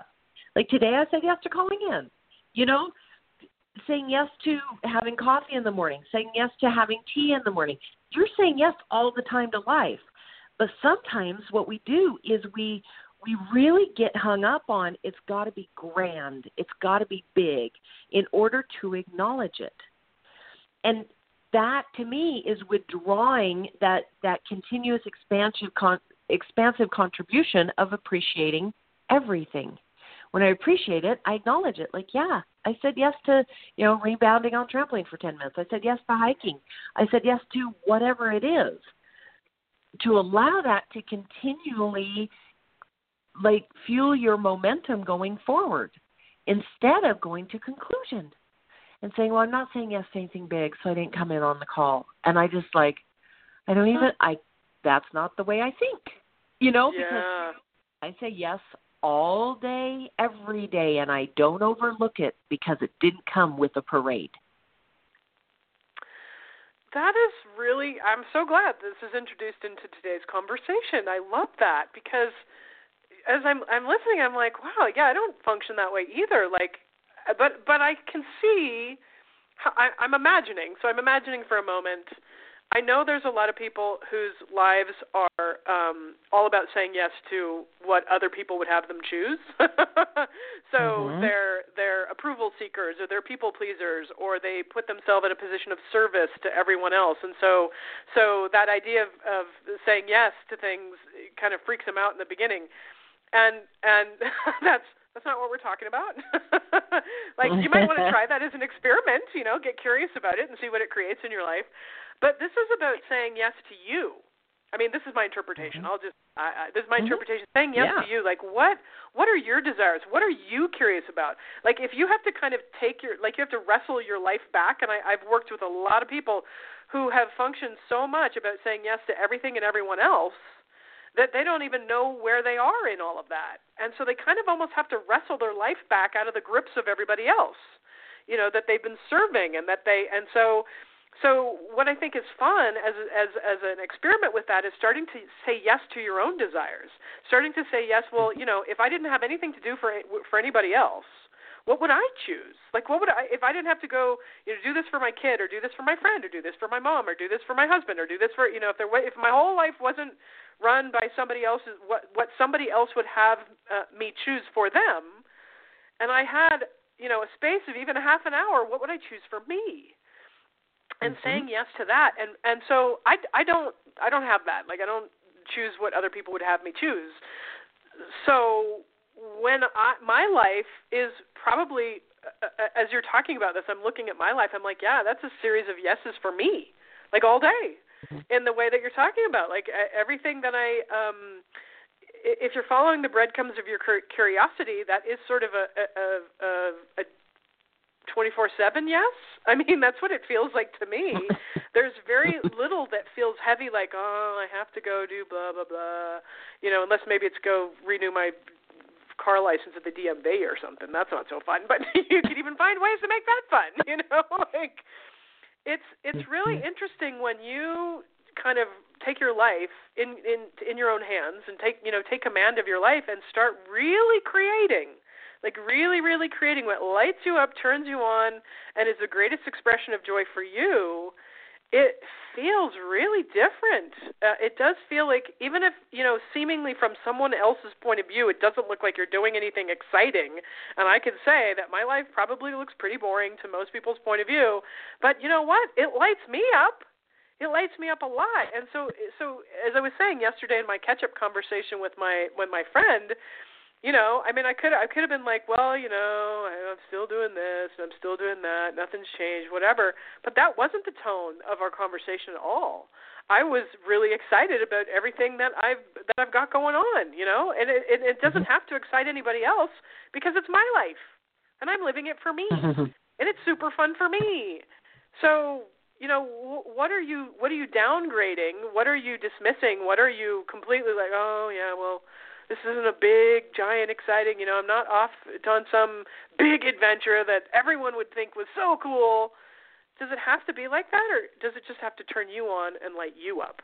Like today I said yes to calling in, you know, saying yes to having coffee in the morning, saying yes to having tea in the morning. You're saying yes all the time to life. But sometimes what we do is we we really get hung up on it's got to be grand, it's got to be big in order to acknowledge it. And that, to me, is withdrawing that, that continuous expansive, con- expansive contribution of appreciating everything. When I appreciate it, I acknowledge it. Like, yeah, I said yes to, you know, rebounding on trampoline for ten minutes. I said yes to hiking. I said yes to whatever it is. To allow that to continually, like, fuel your momentum going forward instead of going to conclusion and saying, well, I'm not saying yes to anything big, so I didn't come in on the call. And I just, like, I don't even, I, that's not the way I think, you know, yeah. because I say yes all day, every day, and I don't overlook it because it didn't come with a parade. That is really, I'm so glad this is introduced into today's conversation. I love that because as I'm I'm listening, I'm like, wow, yeah, I don't function that way either. Like, but but I can see, how, I, I'm imagining, so I'm imagining for a moment. I know there's a lot of people whose lives are um, all about saying yes to what other people would have them choose. so mm-hmm. they're they're approval seekers, or they're people pleasers, or they put themselves in a position of service to everyone else. And so so that idea of, of saying yes to things kind of freaks them out in the beginning. And and that's that's not what we're talking about. Like, you might want to try that as an experiment, you know, get curious about it and see what it creates in your life. But this is about saying yes to you. I mean, this is my interpretation. Mm-hmm. I'll just, I, I, this is my mm-hmm. interpretation. Saying yes yeah. to you, like, what, what are your desires? What are you curious about? Like, if you have to kind of take your, like, you have to wrestle your life back, and I, I've worked with a lot of people who have functioned so much about saying yes to everything and everyone else that they don't even know where they are in all of that. And so they kind of almost have to wrestle their life back out of the grips of everybody else, you know, that they've been serving, and that they, and so, So what I think is fun as as as an experiment with that is starting to say yes to your own desires, starting to say yes. Well, you know, if I didn't have anything to do for for anybody else, what would I choose? Like, what would I, if I didn't have to go, you know, do this for my kid, or do this for my friend, or do this for my mom, or do this for my husband, or do this for, you know, if there if my whole life wasn't run by somebody else's, what what somebody else would have uh, me choose for them, and I had, you know, a space of even a half an hour, what would I choose for me? And mm-hmm. saying yes to that, and and so I, I don't I don't have that. Like, I don't choose what other people would have me choose. So when I, my life is probably, uh, as you're talking about this, I'm looking at my life. I'm like, yeah, that's a series of yeses for me, like all day, mm-hmm. in the way that you're talking about. Like, everything that I, um, if you're following the breadcrumbs of your curiosity, that is sort of a a, a, a twenty-four seven yes? I mean, that's what it feels like to me. There's very little that feels heavy, like, oh, I have to go do blah, blah, blah. You know, unless maybe it's go renew my car license at the D M V or something. That's not so fun. But you could even find ways to make that fun, you know? Like, it's it's really interesting when you kind of take your life in, in, in your own hands and take, you know, take command of your life and start really creating. Like, really, really creating what lights you up, turns you on, and is the greatest expression of joy for you. It feels really different. Uh, it does feel like, even if, you know, seemingly from someone else's point of view, it doesn't look like you're doing anything exciting. And I can say that my life probably looks pretty boring to most people's point of view. But you know what? It lights me up. It lights me up a lot. And so, so as I was saying yesterday in my catch-up conversation with my with my friend, you know, I mean, I could I could have been like, well, you know, I'm still doing this, and I'm still doing that, nothing's changed, whatever. But that wasn't the tone of our conversation at all. I was really excited about everything that I've that I've got going on, you know, and it, it, it doesn't have to excite anybody else because it's my life, and I'm living it for me, and it's super fun for me. So, you know, what are you what are you downgrading? What are you dismissing? What are you completely like, oh yeah, well, this isn't a big, giant, exciting, you know, I'm not off on some big adventure that everyone would think was so cool. Does it have to be like that, or does it just have to turn you on and light you up?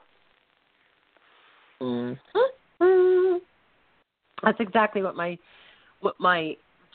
Mm-hmm. That's exactly what my what my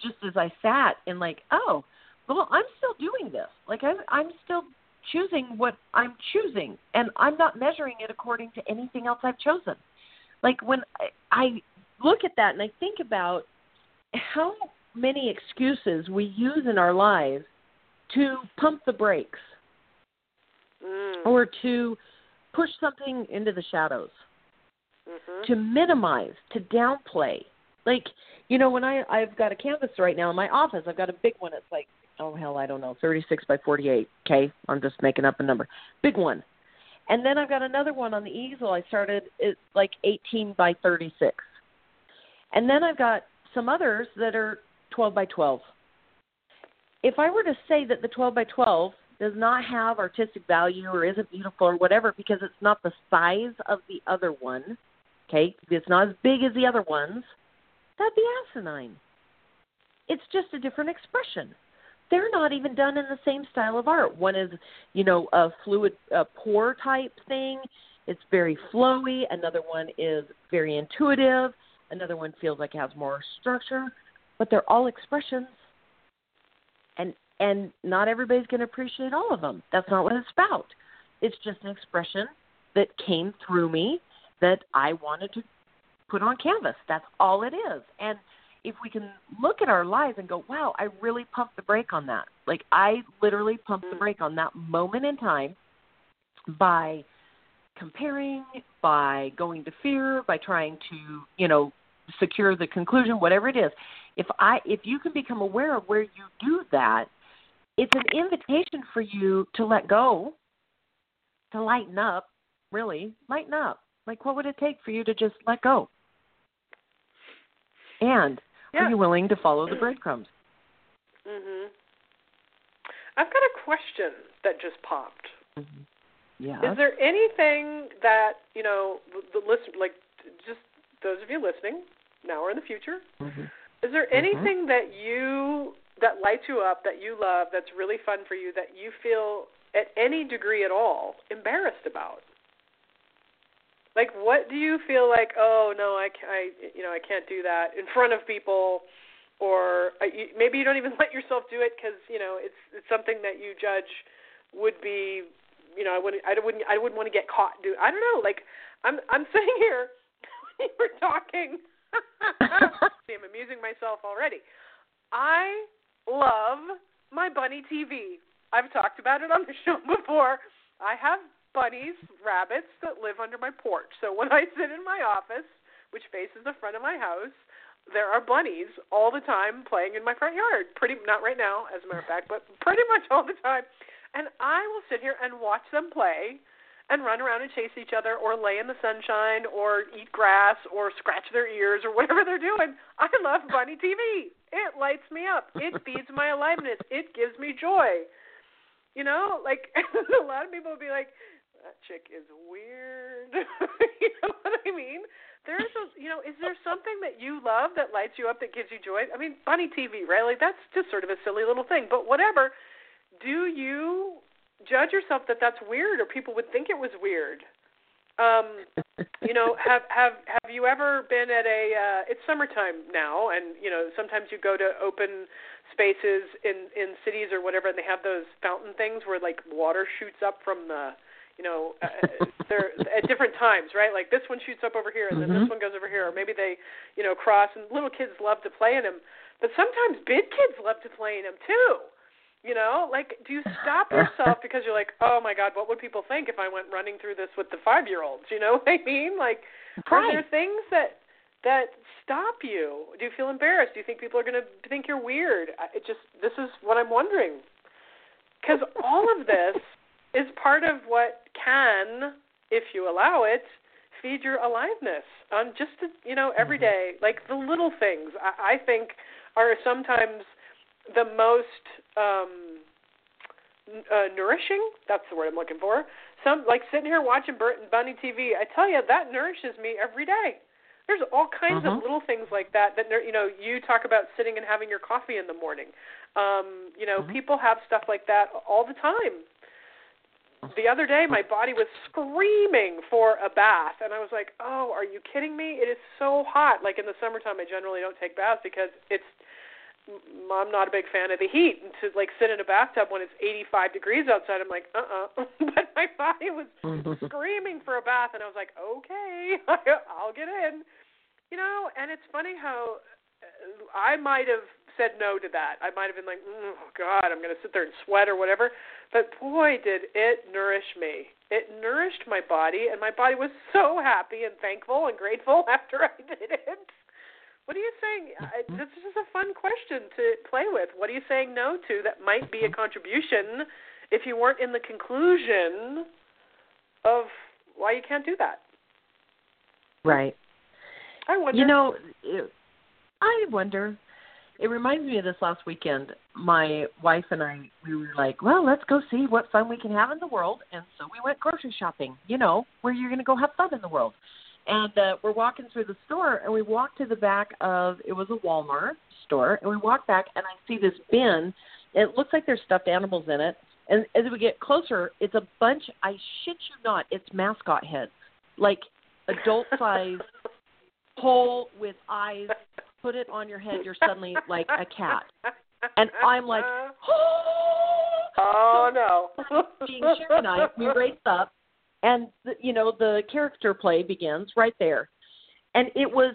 just as I sat and like, oh, well, I'm still doing this. Like I, I'm still choosing what I'm choosing, and I'm not measuring it according to anything else I've chosen. Like when I, I look at that and I think about how many excuses we use in our lives to pump the brakes mm. or to push something into the shadows, mm-hmm. to minimize, to downplay. Like, you know, when I, I've got a canvas right now in my office, I've got a big one. It's like, oh, hell, I don't know, thirty-six by forty-eight, okay? I'm just making up a number. Big one. And then I've got another one on the easel. I started at like eighteen by thirty-six. And then I've got some others that are twelve by twelve. If I were to say that the twelve by twelve does not have artistic value or isn't beautiful or whatever because it's not the size of the other one, okay, it's not as big as the other ones, that'd be asinine. It's just a different expression. They're not even done in the same style of art. One is, you know, a fluid a pour type thing. It's very flowy. Another one is very intuitive. Another one feels like it has more structure. But they're all expressions. And and not everybody's going to appreciate all of them. That's not what it's about. It's just an expression that came through me that I wanted to put on canvas. That's all it is. And if we can look at our lives and go, wow, I really pumped the brake on that. Like I literally pumped the brake on that moment in time by comparing, by going to fear, by trying to, you know, secure the conclusion, whatever it is. If I, if you can become aware of where you do that, it's an invitation for you to let go, to lighten up, really, lighten up. Like what would it take for you to just let go? And yeah. Are you willing to follow the breadcrumbs? Mhm. I've got a question that just popped. Mm-hmm. Yeah. Is there anything that, you know, the listen, like just those of you listening now or in the future, mm-hmm. is there anything mm-hmm. that you, that lights you up, that you love, that's really fun for you, that you feel at any degree at all embarrassed about? Like, what do you feel like, oh, no, I, I, you know, I can't do that in front of people, or uh, you, maybe you don't even let yourself do it because, you know, it's it's something that you judge would be, you know, I wouldn't, I wouldn't, I wouldn't want to get caught doing. I don't know. Like, I'm, I'm sitting here, when you were talking. See, I'm amusing myself already. I love my bunny T V. I've talked about it on the show before. I have bunnies, rabbits that live under my porch. So when I sit in my office, which faces the front of my house, there are bunnies all the time playing in my front yard. Pretty, not right now, as a matter of fact, but pretty much all the time. And I will sit here and watch them play and run around and chase each other or lay in the sunshine or eat grass or scratch their ears or whatever they're doing. I love bunny T V. It lights me up. It feeds my aliveness. It gives me joy. You know, like a lot of people will be like, that chick is weird. You know what I mean? There's a, you know, is there something that you love that lights you up, that gives you joy? I mean, bunny T V, right? Like that's just sort of a silly little thing. But whatever, do you judge yourself that that's weird, or people would think it was weird? Um, you know, have have have you ever been at a? Uh, it's summertime now, and you know sometimes you go to open spaces in in cities or whatever, and they have those fountain things where like water shoots up from the. You know, uh, they're at different times, right? Like this one shoots up over here, and then mm-hmm. this one goes over here, or maybe they, you know, cross. And little kids love to play in them, but sometimes big kids love to play in them too. You know, like do you stop yourself because you're like, oh my God, what would people think if I went running through this with the five-year-olds? You know what I mean? Like, right. Are there things that that stop you? Do you feel embarrassed? Do you think people are going to think you're weird? It just this is what I'm wondering, because all of this is part of what can, if you allow it, feed your aliveness on just, you know, every day. Like the little things, I, I think, are sometimes the most um, uh, nourishing. That's the word I'm looking for. Some like sitting here watching Bert and Bunny T V. I tell you, that nourishes me every day. There's all kinds uh-huh. of little things like that that, you know, you talk about sitting and having your coffee in the morning. Um, you know, uh-huh. people have stuff like that all the time. The other day, my body was screaming for a bath, and I was like, oh, are you kidding me? It is so hot. Like in the summertime, I generally don't take baths because it's I'm not a big fan of the heat, and to like sit in a bathtub when it's eighty-five degrees outside, I'm like, uh-uh. But my body was screaming for a bath, and I was like, okay, I'll get in. You know, and it's funny how I might have said no to that. I might have been like, oh, God, I'm going to sit there and sweat or whatever. But, boy, did it nourish me. It nourished my body, and my body was so happy and thankful and grateful after I did it. What are you saying? I, this is just a fun question to play with. What are you saying no to that might be a contribution if you weren't in the conclusion of why you can't do that? Right. I wonder. You know, it, I wonder. It reminds me of this last weekend. My wife and I, we were like, well, let's go see what fun we can have in the world. And so we went grocery shopping, you know, where you're going to go have fun in the world. And uh, we're walking through the store, and we walked to the back of, it was a Walmart store, and we walked back, and I see this bin. It looks like there's stuffed animals in it. And as we get closer, it's a bunch, I shit you not, it's mascot heads, like adult-sized, whole with eyes. Put it on your head, you're suddenly like a cat. And I'm like, oh, oh no. Being Sharon and I, we race up. And, the, you know, the character play begins right there. And it was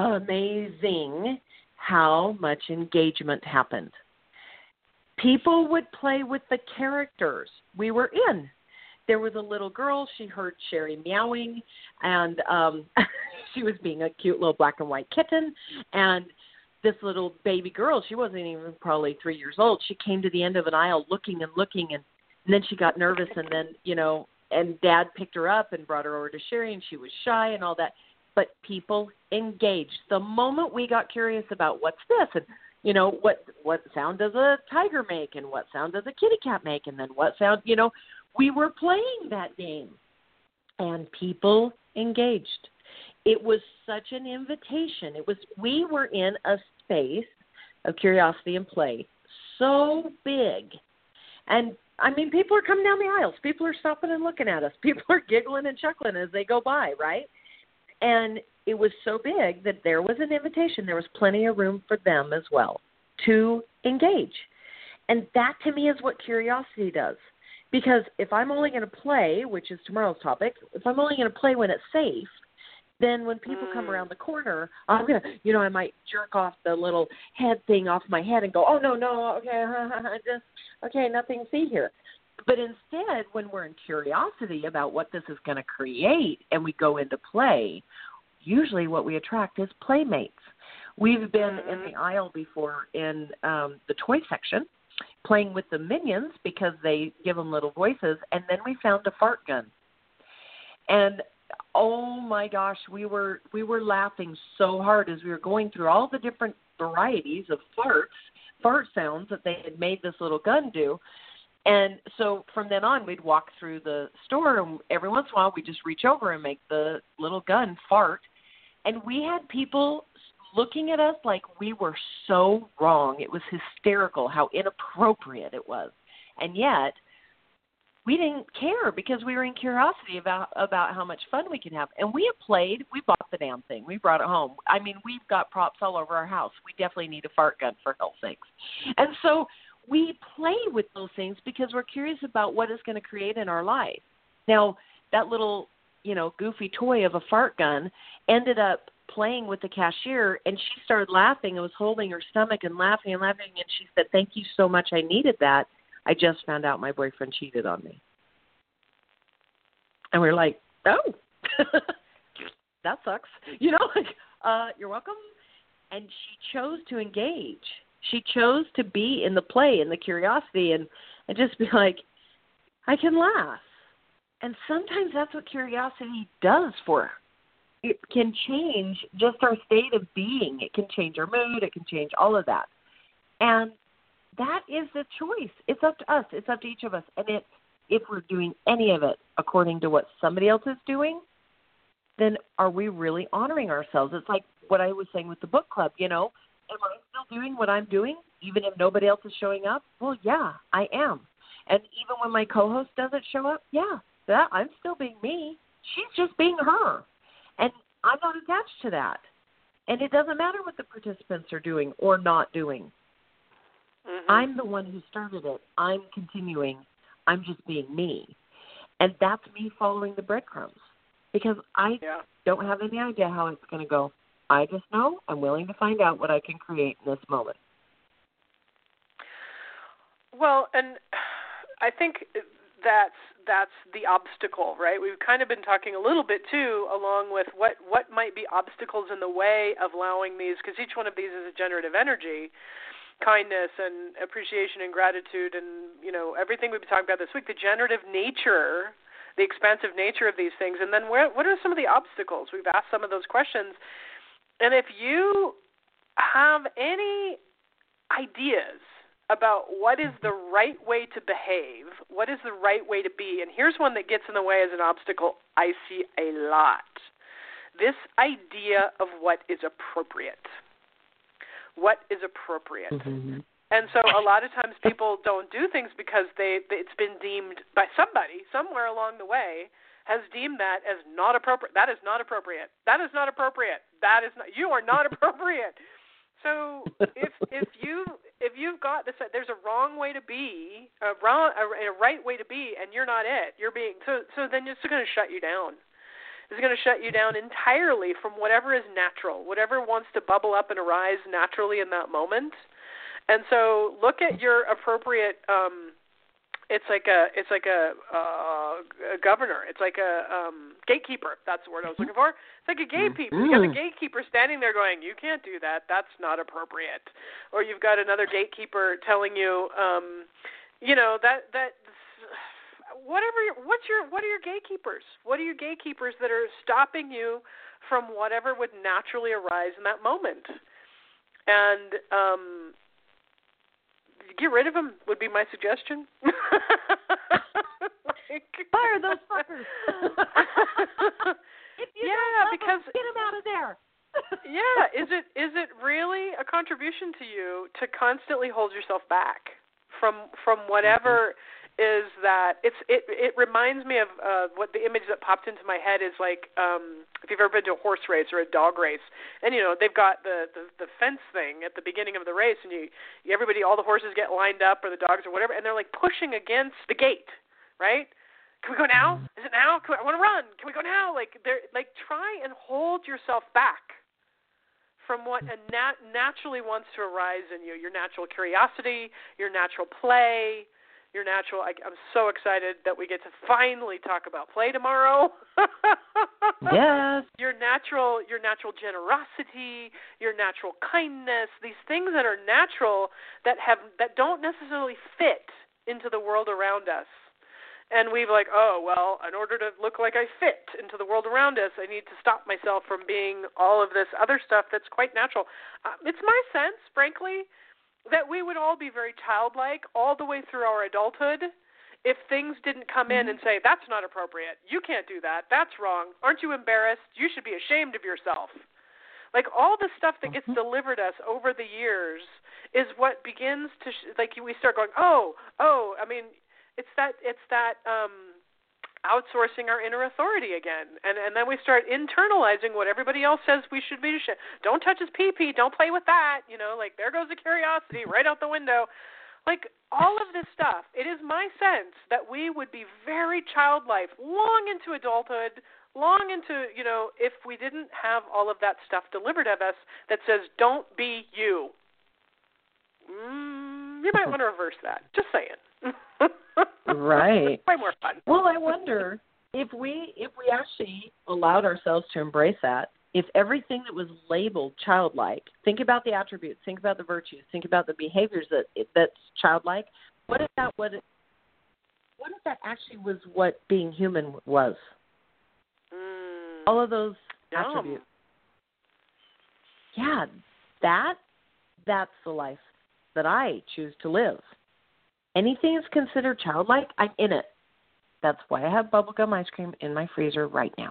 amazing how much engagement happened. People would play with the characters we were in. There was a little girl. She heard Sherry meowing, and um, she was being a cute little black and white kitten. And this little baby girl, she wasn't even probably three years old. She came to the end of an aisle looking and looking, and, and then she got nervous, and then, you know, and Dad picked her up and brought her over to Sherry, and she was shy and all that. But people engaged. The moment we got curious about what's this, and, you know, what what sound does a tiger make, and what sound does a kitty cat make, and then what sound, you know, we were playing that game. And people engaged. It was such an invitation. It was, we were in a space of curiosity and play so big. And I mean, people are coming down the aisles. People are stopping and looking at us. People are giggling and chuckling as they go by, right? And it was so big that there was an invitation. There was plenty of room for them as well to engage. And that, to me, is what curiosity does. Because if I'm only going to play, which is tomorrow's topic, if I'm only going to play when it's safe, then when people mm. come around the corner, I'm going to, you know, I might jerk off the little head thing off my head and go, oh, no, no, okay, just, okay, nothing to see here. But instead, when we're in curiosity about what this is going to create and we go into play, usually what we attract is playmates. We've been mm-hmm. in the aisle before in um, the toy section playing with the Minions because they give them little voices, and then we found a fart gun. And oh my gosh, we were we were laughing so hard as we were going through all the different varieties of farts, fart sounds that they had made this little gun do. And so from then on, we'd walk through the store, and every once in a while, we'd just reach over and make the little gun fart. And we had people looking at us like we were so wrong. It was hysterical how inappropriate it was. And yet, we didn't care because we were in curiosity about, about how much fun we could have. And we have played. We bought the damn thing. We brought it home. I mean, we've got props all over our house. We definitely need a fart gun, for hell's sakes. And so we play with those things because we're curious about what it's going to create in our life. Now, that little, you know, goofy toy of a fart gun ended up playing with the cashier, and she started laughing and was holding her stomach and laughing and laughing, and she said, thank you so much. I needed that. I just found out my boyfriend cheated on me. And we we're like, oh, that sucks. You know, like, uh, you're welcome. And she chose to engage. She chose to be in the play and the curiosity and, and just be like, I can laugh. And sometimes that's what curiosity does for her. It can change just our state of being. It can change our mood. It can change all of that. And that is the choice. It's up to us. It's up to each of us. And it, if we're doing any of it according to what somebody else is doing, then are we really honoring ourselves? It's like what I was saying with the book club, you know, am I still doing what I'm doing even if nobody else is showing up? Well, yeah, I am. And even when my co-host doesn't show up, yeah, that I'm still being me. She's just being her. And I'm not attached to that. And it doesn't matter what the participants are doing or not doing. Mm-hmm. I'm the one who started it. I'm continuing. I'm just being me. And that's me following the breadcrumbs because I yeah. don't have any idea how it's going to go. I just know I'm willing to find out what I can create in this moment. Well, and I think that's that's the obstacle, right? We've kind of been talking a little bit, too, along with what, what might be obstacles in the way of allowing these, because each one of these is a generative energy, kindness and appreciation and gratitude and, you know, everything we've been talking about this week, the generative nature, the expansive nature of these things, and then where, what are some of the obstacles? We've asked some of those questions. And if you have any ideas about what is the right way to behave, what is the right way to be, and here's one that gets in the way as an obstacle I see a lot. This idea of what is appropriate. What is appropriate? Mm-hmm. And so a lot of times people don't do things because they it's been deemed by somebody somewhere along the way has deemed that as not appropriate. That is not appropriate. That is not appropriate. That is not. You are not appropriate. So if if you if you've got this, there's a wrong way to be, a wrong a, a right way to be, and you're not it. You're being so so. Then it's going to shut you down. It's going to shut you down entirely from whatever is natural, whatever wants to bubble up and arise naturally in that moment. And so look at your appropriate. Um, it's like a it's like a, uh, a governor. It's like a um, gatekeeper. That's the word I was looking for. It's like a gatekeeper. You got a gatekeeper standing there going, "You can't do that. That's not appropriate." Or you've got another gatekeeper telling you, um, you know, that that whatever. What's your what are your gatekeepers? What are your gatekeepers that are stopping you from whatever would naturally arise in that moment? And um, get rid of them would be my suggestion. Like, fire those fuckers. If you yeah, don't because them, get them out of there. yeah, is it is it really a contribution to you to constantly hold yourself back from from whatever mm-hmm. is that? It's it it reminds me of uh, what the image that popped into my head is like. Um, if you've ever been to a horse race or a dog race, and you know they've got the, the, the fence thing at the beginning of the race, and you everybody, all the horses get lined up, or the dogs, or whatever, and they're like pushing against the gate, right? Can we go now? Is it now? Can we, I want to run. Can we go now? Like they're like try and hold yourself back from what a nat- naturally wants to arise in you, your natural curiosity, your natural play. Your natural, I, I'm so excited that we get to finally talk about play tomorrow. Yes. Your natural, your natural generosity, your natural kindness, these things that are natural that have that don't necessarily fit into the world around us. And we've like, oh, well, in order to look like I fit into the world around us, I need to stop myself from being all of this other stuff that's quite natural. Uh, it's my sense, frankly, that we would all be very childlike all the way through our adulthood if things didn't come in and say, that's not appropriate. You can't do that. That's wrong. Aren't you embarrassed? You should be ashamed of yourself. Like all the stuff that gets delivered us over the years is what begins to, sh- like we start going, oh, oh, I mean, it's that, it's that, um, outsourcing our inner authority again. And and then we start internalizing what everybody else says we should be. Don't touch his pee-pee. Don't play with that. You know, like there goes the curiosity right out the window. Like all of this stuff, it is my sense that we would be very childlike long into adulthood, long into, you know, if we didn't have all of that stuff delivered of us that says, don't be you. Mm, you might want to reverse that. Just saying. Right. Way more fun. Well, I wonder if we if we actually allowed ourselves to embrace that, if everything that was labeled childlike, think about the attributes, think about the virtues, think about the behaviors that that's childlike. What if that what what if that actually was what being human was? Mm. All of those Yum. attributes. Yeah, that that's the life that I choose to live. Anything is considered childlike, I'm in it. That's why I have bubblegum ice cream in my freezer right now.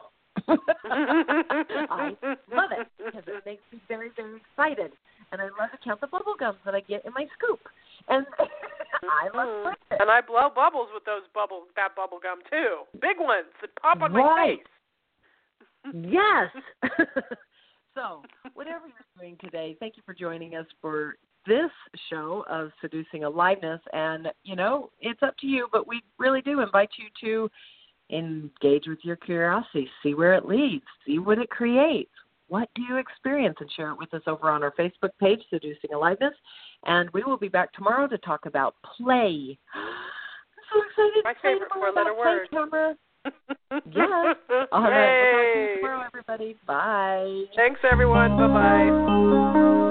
I love it because it makes me very, very excited. And I love to count the bubblegums that I get in my scoop. And I love it. And I blow bubbles with those bubble that bubble gum too. Big ones that pop on right. my face. Yes. So, whatever you're doing today, thank you for joining us for this show of Seducing Aliveness. And, you know, it's up to you, but we really do invite you to engage with your curiosity, see where it leads, see what it creates. What do you experience? And share it with us over on our Facebook page, Seducing Aliveness. And we will be back tomorrow to talk about play. I'm so excited. My favorite four-letter word. Camera. Yes. All right. We'll talk to you tomorrow, everybody. Bye. Thanks, everyone. Bye-bye.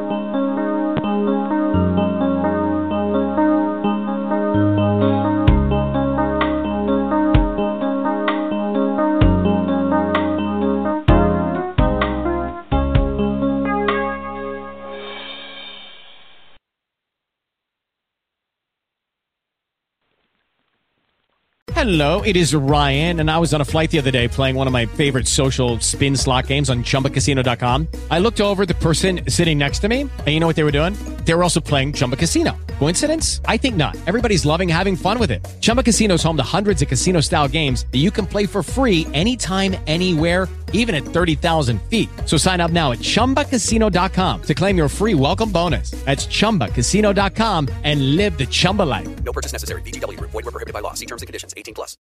Hello, it is Ryan, and I was on a flight the other day playing one of my favorite social spin slot games on Chumba Casino dot com. I looked over at the person sitting next to me, and you know what they were doing? They were also playing Chumba Casino. Coincidence? I think not. Everybody's loving having fun with it. Chumba Casino is home to hundreds of casino-style games that you can play for free anytime, anywhere, even at thirty thousand feet. So sign up now at Chumba Casino dot com to claim your free welcome bonus. That's Chumba Casino dot com and live the Chumba life. No purchase necessary. V G W. Void where prohibited by law. See terms and conditions. eighteen plus.